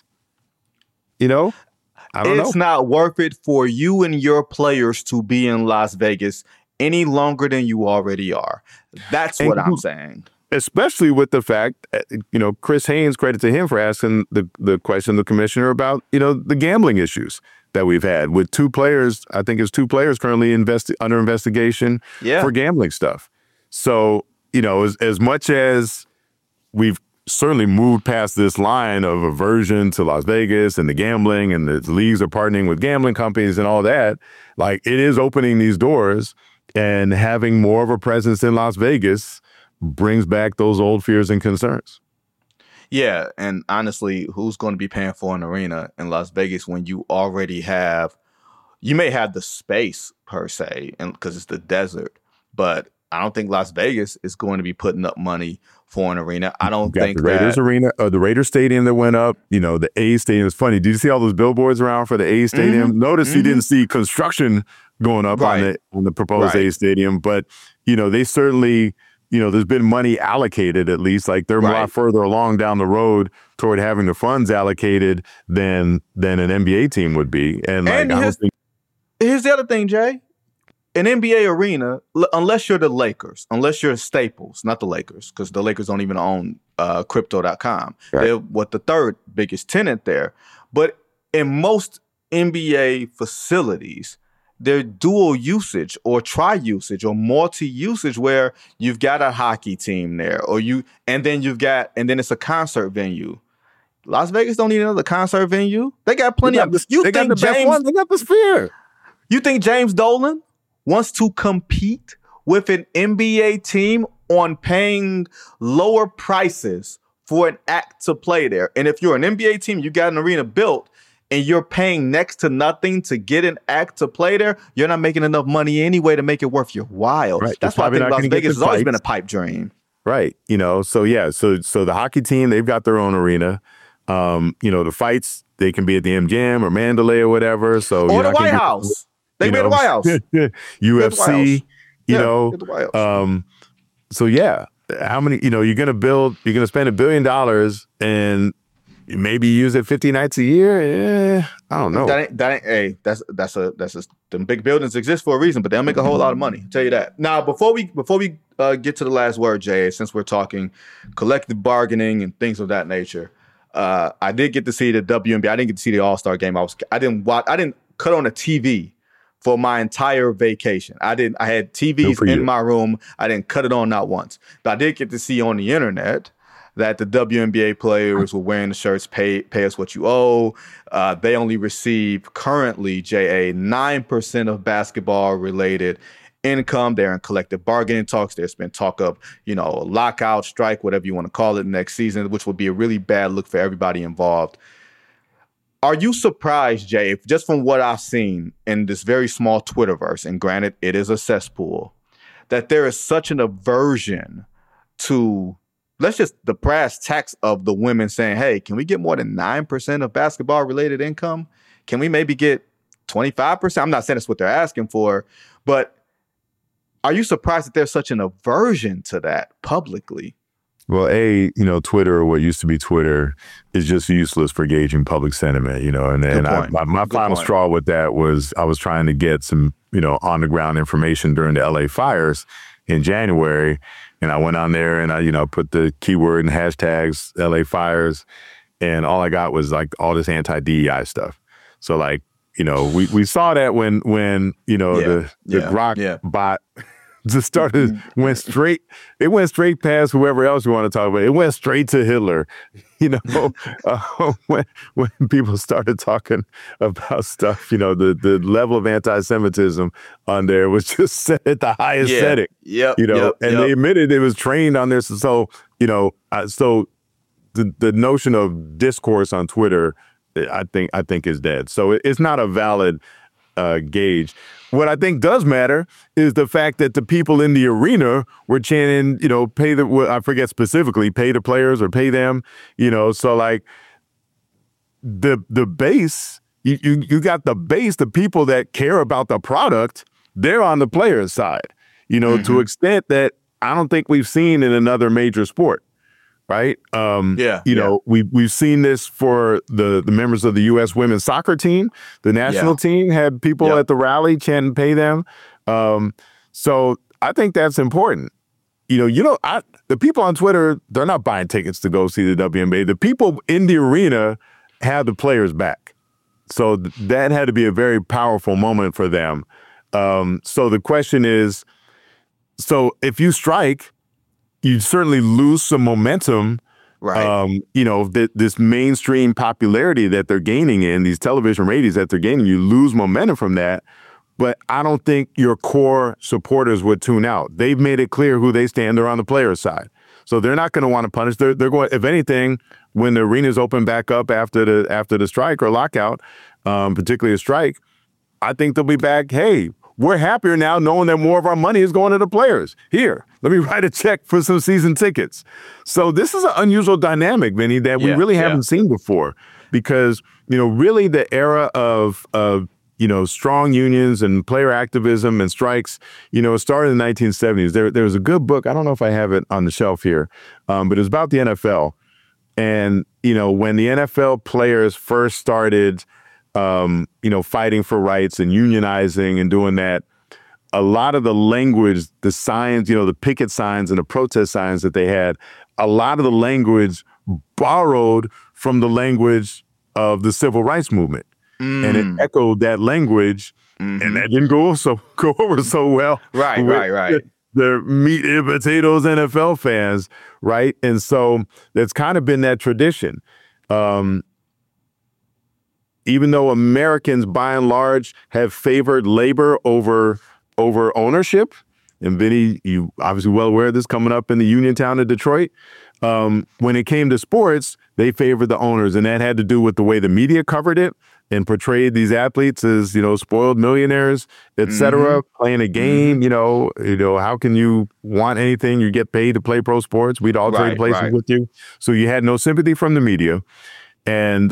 I don't know. It's not worth it for you and your players to be in Las Vegas any longer than you already are. That's what I'm saying. Especially with the fact, Chris Haynes, credit to him for asking the question, the commissioner, about, the gambling issues that we've had with 2 players. I think it's 2 players currently under investigation for gambling stuff. So, as much as we've certainly moved past this line of aversion to Las Vegas and the gambling, and the leagues are partnering with gambling companies and all that, like, it is opening these doors, and having more of a presence in Las Vegas brings back those old fears and concerns. Yeah, and honestly, who's going to be paying for an arena in Las Vegas when you already have, you may have the space per se, and because it's the desert, but I don't think Las Vegas is going to be putting up money for an arena. I don't think the Raiders arena, the Raiders stadium that went up, the A's stadium is funny. Did you see all those billboards around for the A's stadium? Mm-hmm. Notice you didn't see construction going up on the proposed A's stadium, but they certainly, there's been money allocated, at least. Like, they're a lot further along down the road toward having the funds allocated than an NBA team would be. And here's the other thing, Jay. An NBA arena, unless you're the Lakers, unless you're Staples, not the Lakers, because the Lakers don't even own Crypto.com. Right. They're the third biggest tenant there. But in most NBA facilities, they're dual usage or tri-usage or multi-usage, where you've got a hockey team there, and then it's a concert venue. Las Vegas don't need another concert venue. They got plenty of. They got the Sphere. You think James Dolan wants to compete with an NBA team on paying lower prices for an act to play there? And if you're an NBA team, you got an arena built, and you're paying next to nothing to get an act to play there, you're not making enough money anyway to make it worth your while. Right. That's why I think Las Vegas has always been a pipe dream. Right. So the hockey team, they've got their own arena. The fights, they can be at the MGM or Mandalay or whatever. So or the White House. They made the White House. UFC, the White House. So yeah, how many, you're going to spend $1 billion and maybe use it 50 nights a year. I don't know. Them big buildings exist for a reason, but they don't make a whole lot of money. I'll tell you that. Now, before we get to the last word, Jay, since we're talking collective bargaining and things of that nature, I did get to see the WNBA. I didn't get to see the All-Star game. I didn't cut on a TV for my entire vacation. I had TVs in my room. I didn't cut it on not once. But I did get to see on the internet that the WNBA players were wearing the shirts, pay us what you owe. They only receive currently, JA, 9% of basketball-related income. They're in collective bargaining talks. There's been talk of, a lockout, strike, whatever you want to call it, next season, which would be a really bad look for everybody involved. Are you surprised, Jay, if just from what I've seen in this very small Twitterverse, and granted, it is a cesspool, that there is such an aversion to, let's just, the brass tacks of the women saying, hey, can we get more than 9% of basketball-related income? Can we maybe get 25%? I'm not saying that's what they're asking for, but are you surprised that there's such an aversion to that publicly? Well, Twitter, or what used to be Twitter, is just useless for gauging public sentiment, and my final straw with that was I was trying to get some, on the ground information during the LA fires in January. And I went on there and I, put the keyword and hashtags LA fires, and all I got was like all this anti-DEI stuff. So like, we saw that when the Grok bot just started went straight past whoever else you want to talk about. It went straight to Hitler. When people started talking about stuff, the level of anti-Semitism on there was just set at the highest setting. They admitted it was trained on this. So so the notion of discourse on Twitter, I think is dead. So it's not a valid gauge. What I think does matter is the fact that the people in the arena were chanting, I forget specifically, pay the players or pay them, so like the base, you got the base, the people that care about the product, they're on the players' side, to an extent that I don't think we've seen in another major sport. Right. We've seen this for the members of the U.S. women's soccer team. The national team had people at the rally chanting pay them. So I think that's important. The people on Twitter, they're not buying tickets to go see the WNBA. The people in the arena have the players back. So that had to be a very powerful moment for them. So the question is, so if you strike, you certainly lose some momentum, right? This mainstream popularity that they're gaining in these television ratings that they're gaining, you lose momentum from that. But I don't think your core supporters would tune out. They've made it clear who they stand. They're on the player's side. So they're not going to want to punish. They're going, if anything, when the arenas open back up after the strike or lockout, particularly a strike, I think they'll be back, hey, we're happier now knowing that more of our money is going to the players. Here, let me write a check for some season tickets. So this is an unusual dynamic, Vinny, that we really haven't seen before. Because, really the era of strong unions and player activism and strikes, started in the 1970s. There was a good book, I don't know if I have it on the shelf here, but it was about the NFL. And, when the NFL players first started fighting for rights and unionizing and doing that, a lot of the language, the signs, the picket signs and the protest signs that they had, a lot of the language borrowed from the language of the civil rights movement. And it echoed that language, and that didn't go over so well. Right. The meat and potatoes NFL fans, right? And so that's kind of been that tradition. Even though Americans, by and large, have favored labor over ownership, and Vinny, you obviously well aware of this coming up in the Uniontown of Detroit, when it came to sports, they favored the owners, and that had to do with the way the media covered it and portrayed these athletes as, spoiled millionaires, et cetera, playing a game. How can you want anything? You get paid to play pro sports. We'd all trade places with you. So you had no sympathy from the media, and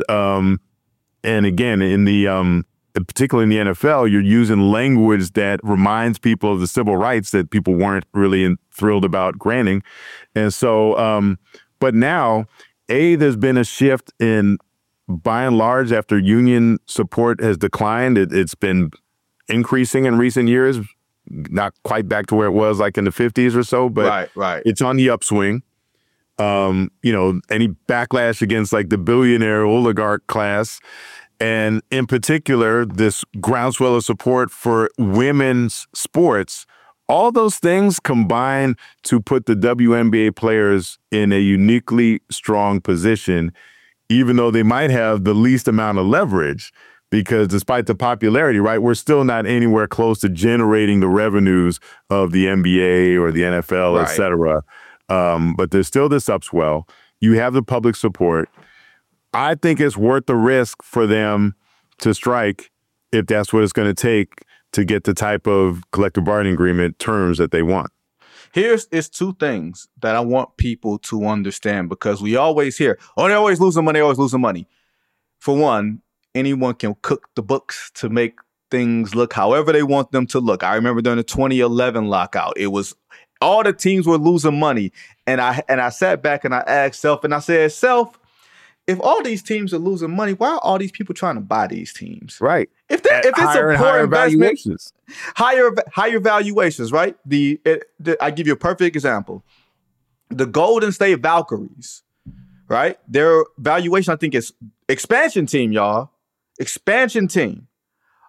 again, in the particularly in the NFL, you're using language that reminds people of the civil rights that people weren't really thrilled about granting. And so, but now, there's been a shift in, by and large, after union support has declined, it's been increasing in recent years, not quite back to where it was like in the 50s or so, but it's on the upswing. Any backlash against like the billionaire oligarch class, and in particular, this groundswell of support for women's sports, all those things combine to put the WNBA players in a uniquely strong position, even though they might have the least amount of leverage, because despite the popularity, right, we're still not anywhere close to generating the revenues of the NBA or the NFL, et cetera. But there's still this upswell. You have the public support. I think it's worth the risk for them to strike if that's what it's going to take to get the type of collective bargaining agreement terms that they want. Here's two things that I want people to understand, because we always hear, they're always losing money. For one, anyone can cook the books to make things look however they want them to look. I remember during the 2011 lockout, it was all the teams were losing money. And I sat back and I asked Self, and I said, Self, if all these teams are losing money, why are all these people trying to buy these teams? Right. If it's a poor investment, valuations. higher valuations, right? I give you a perfect example. The Golden State Valkyries, right? Their valuation, I think, is expansion team, y'all. Expansion team,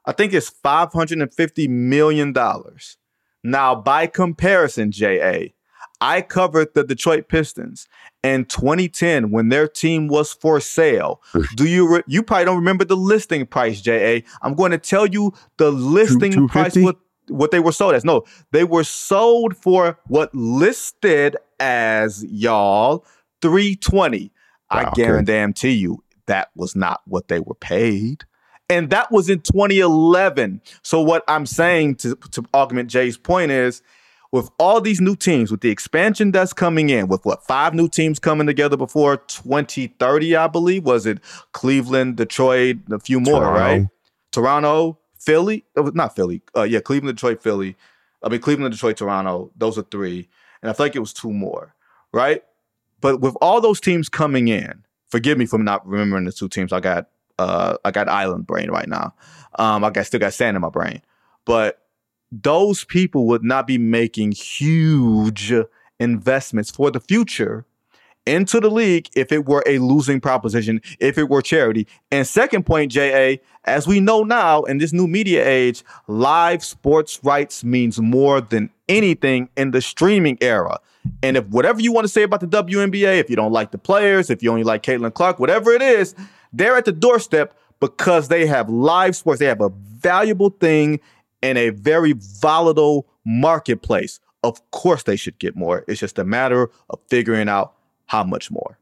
I think it's $550 million. Now, by comparison, J.A., I covered the Detroit Pistons in 2010 when their team was for sale. You probably don't remember the listing price, J.A. I'm going to tell you the listing price, what they were sold as. No, they were sold for what listed as, y'all, $320. I guarantee you that was not what they were paid. And that was in 2011. So what I'm saying to augment Jay's point is, with all these new teams, with the expansion that's coming in, with 5 new teams coming together before 2030, I believe, was it Cleveland, Detroit, a few more, right? Toronto, Philly, not Philly. Cleveland, Detroit, Philly. Cleveland, Detroit, Toronto. Those are 3. And I feel like it was 2 more, right? But with all those teams coming in, forgive me for not remembering the 2 teams. I got island brain right now. I still got sand in my brain. But those people would not be making huge investments for the future into the league if it were a losing proposition, if it were charity. And second point, J.A., as we know now in this new media age, live sports rights means more than anything in the streaming era. And if whatever you want to say about the WNBA, if you don't like the players, if you only like Caitlin Clark, whatever it is, they're at the doorstep because they have live sports. They have a valuable thing in a very volatile marketplace. Of course they should get more. It's just a matter of figuring out how much more.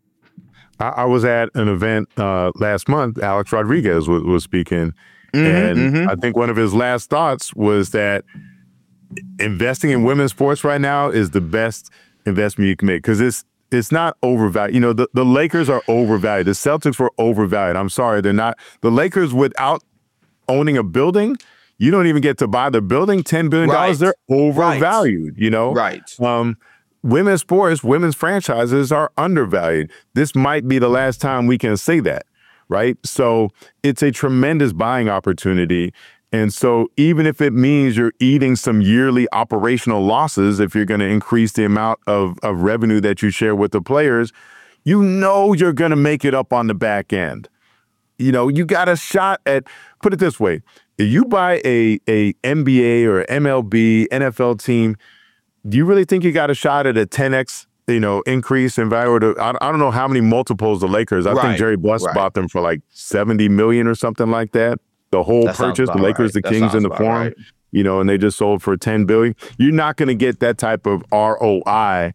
I was at an event last month. Alex Rodriguez was speaking. And I think one of his last thoughts was that investing in women's sports right now is the best investment you can make because it's not overvalued. You know, the Lakers are overvalued. The Celtics were overvalued. I'm sorry, they're not. The Lakers, without owning a building, you don't even get to buy the building. $10 billion, they're overvalued, you know? Right. Women's sports, women's franchises are undervalued. This might be the last time we can say that, right? So it's a tremendous buying opportunity. And so even if it means you're eating some yearly operational losses, if you're going to increase the amount of revenue that you share with the players, you know you're going to make it up on the back end. You know, you got a shot at, put it this way, if you buy a NBA or MLB, NFL team, do you really think you got a shot at a 10x, increase in value? I don't know how many multiples the Lakers. I think Jerry Buss bought them for like $70 million or something like that. The whole purchase, the Lakers, the Kings, and the Forum, and they just sold for $10 billion. You're not going to get that type of ROI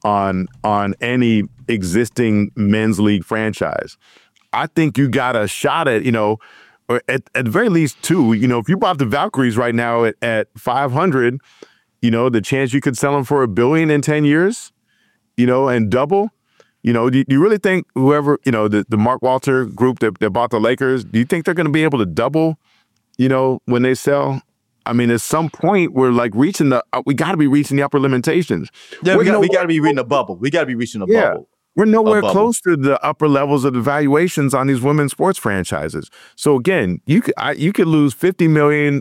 on any existing men's league franchise. I think you got a shot at, or at the very least 2. If you bought the Valkyries right now at 500, the chance you could sell them for $1 billion in 10 years, and double. Do you really think whoever, the Mark Walter group that bought the Lakers, do you think they're going to be able to double, when they sell? I mean, at some point, we're like we got to be reaching the upper limitations. Yeah, we got to be reaching a bubble. We got to be reaching a bubble. We're nowhere close to the upper levels of the valuations on these women's sports franchises. So again, you could lose $50 million,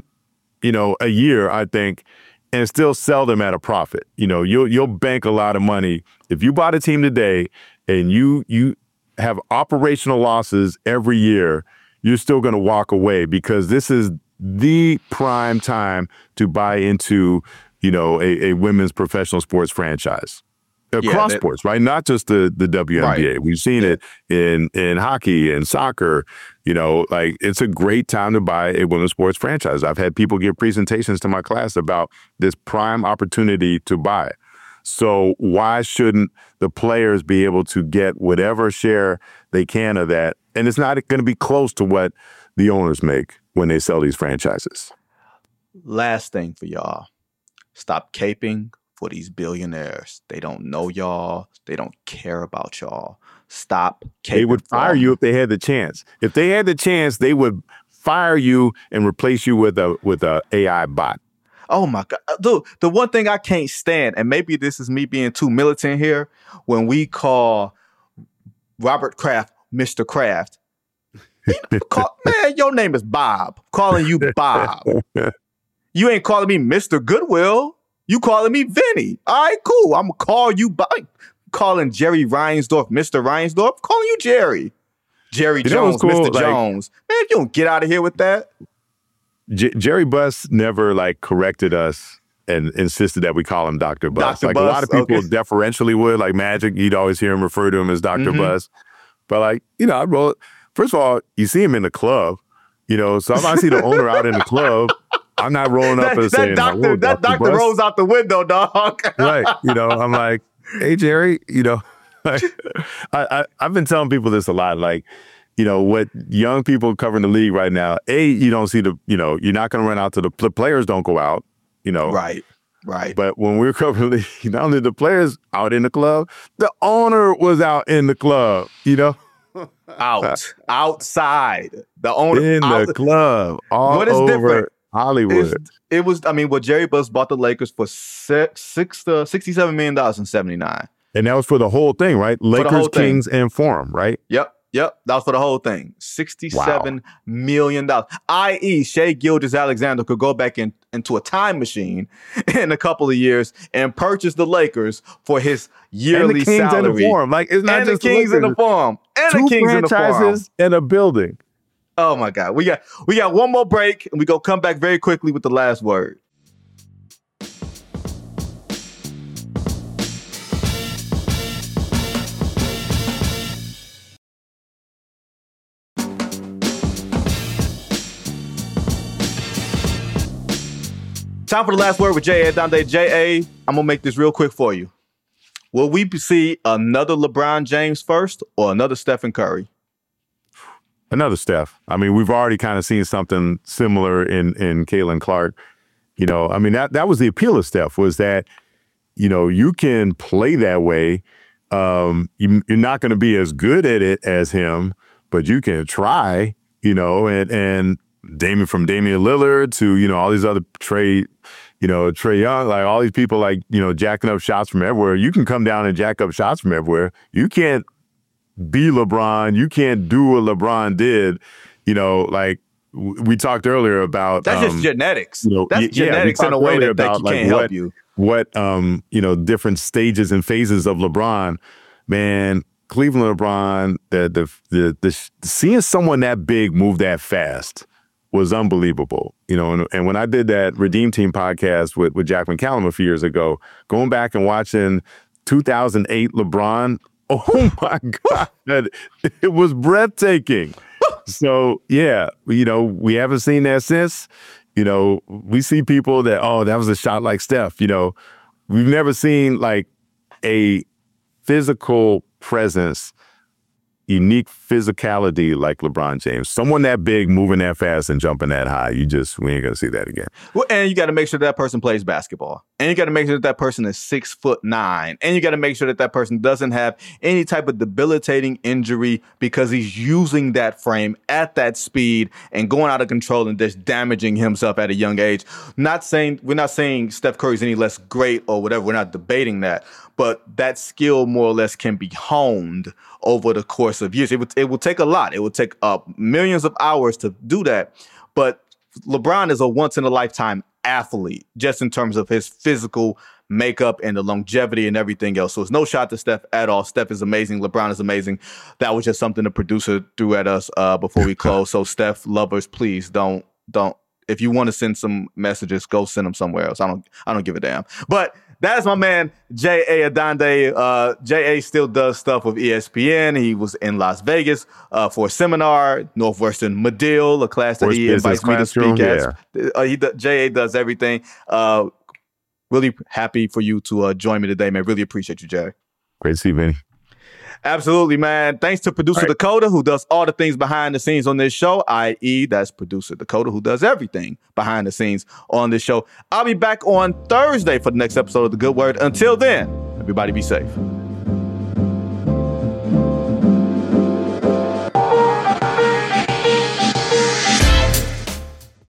a year, I think, and still sell them at a profit. You'll bank a lot of money. If you bought a team today and you have operational losses every year, you're still going to walk away because this is the prime time to buy into, a women's professional sports franchise. Across sports, right? Not just the WNBA. Right. We've seen it in hockey and soccer. It's a great time to buy a women's sports franchise. I've had people give presentations to my class about this prime opportunity to buy. So why shouldn't the players be able to get whatever share they can of that? And it's not going to be close to what the owners make when they sell these franchises. Last thing for y'all. Stop caping for these billionaires. They don't know y'all. They don't care about y'all. Stop caping. They would fire you if they had the chance. If they had the chance, they would fire you and replace you with a AI bot. Oh my God. Dude, the one thing I can't stand, and maybe this is me being too militant here, when we call Robert Kraft Mr. Kraft. Man, your name is Bob. I'm calling you Bob. You ain't calling me Mr. Goodwill. You calling me Vinny. All right, cool. I'm going to call you Bob. Calling Jerry Reinsdorf Mr. Reinsdorf. I'm calling you Jerry. Jerry Jones, cool? Mr. Jones. Man, you don't get out of here with that. Jerry Buss never like corrected us and insisted that we call him Dr. Buss. Dr. Like Buss, a lot of people okay. deferentially would, like Magic, you'd always hear him refer to him as Dr. Buss. But like, I roll. First of all, you see him in the club, so if I see the owner out in the club, I'm not rolling up and saying, that doctor Buss rolls out the window, dog. Right. I'm like, hey, Jerry, I've been telling people this a lot. Like, what young people covering the league right now, you don't see you're not going to run out to the players don't go out, Right. But when we were covering the league, not only the players out in the club, the owner was out in the club, outside. The owner in the club, all what is over different? Hollywood. It was, Jerry Buss bought the Lakers for $67 million in 79. And that was for the whole thing, right? Lakers, Kings, and Forum, right? Yep. That was for the whole thing. $67 million. I.e., Shai Gilgeous-Alexander could go back into a time machine in a couple of years and purchase the Lakers for his yearly and the Kings salary. And the Forum. Like, it's not and just the Kings in the Forum. And Two the Kings in the Forum. franchises and a building. Oh my God. We got one more break and we're going to come back very quickly with the last word. Time for the last word with J.A. Adande. J.A., I'm going to make this real quick for you. Will we see another LeBron James first or another Stephen Curry? Another Steph. I mean, we've already kind of seen something similar in Caitlin Clark. That was the appeal of Steph, was that, you can play that way. You're not going to be as good at it as him, but you can try, and from Damian Lillard to, all these other Trae Young, like all these people like, jacking up shots from everywhere. You can come down and jack up shots from everywhere. You can't be LeBron. You can't do what LeBron did. Like we talked earlier about. That's just genetics. That's genetics in a way that can't help you. What, different stages and phases of LeBron, man, Cleveland LeBron, the seeing someone that big move that fast was unbelievable, and when I did that Redeem Team podcast with Jack McCallum a few years ago, going back and watching 2008 LeBron, oh my God, it was breathtaking. So yeah, we haven't seen that since. We see people that, that was a shot like Steph. We've never seen like a physical presence, unique physicality like LeBron James. Someone that big, moving that fast and jumping that high. We ain't going to see that again. Well, and you got to make sure that person plays basketball. And you got to make sure that person is 6'9". And you got to make sure that person doesn't have any type of debilitating injury because he's using that frame at that speed and going out of control and just damaging himself at a young age. We're not saying Steph Curry's any less great or whatever. We're not debating that. But that skill more or less can be honed over the course of years. It will take a lot. It will take millions of hours to do that. But LeBron is a once-in-a-lifetime athlete, just in terms of his physical makeup and the longevity and everything else. So it's no shot to Steph at all. Steph is amazing. LeBron is amazing. That was just something the producer threw at us before we close. So Steph lovers, please don't. If you want to send some messages, go send them somewhere else. I don't give a damn. But that's my man, J.A. Adande. J.A. still does stuff with ESPN. He was in Las Vegas for a seminar, Northwestern Medill, a class that he invites me to speak at. J.A. does everything. Really happy for you to join me today, man. Really appreciate you, Jay. Great to see you, Vinny. Absolutely, man. Thanks to producer Dakota, who does all the things behind the scenes on this show, i.e. that's producer Dakota, who does everything behind the scenes on this show. I'll be back on Thursday for the next episode of The Good Word. Until then, everybody be safe.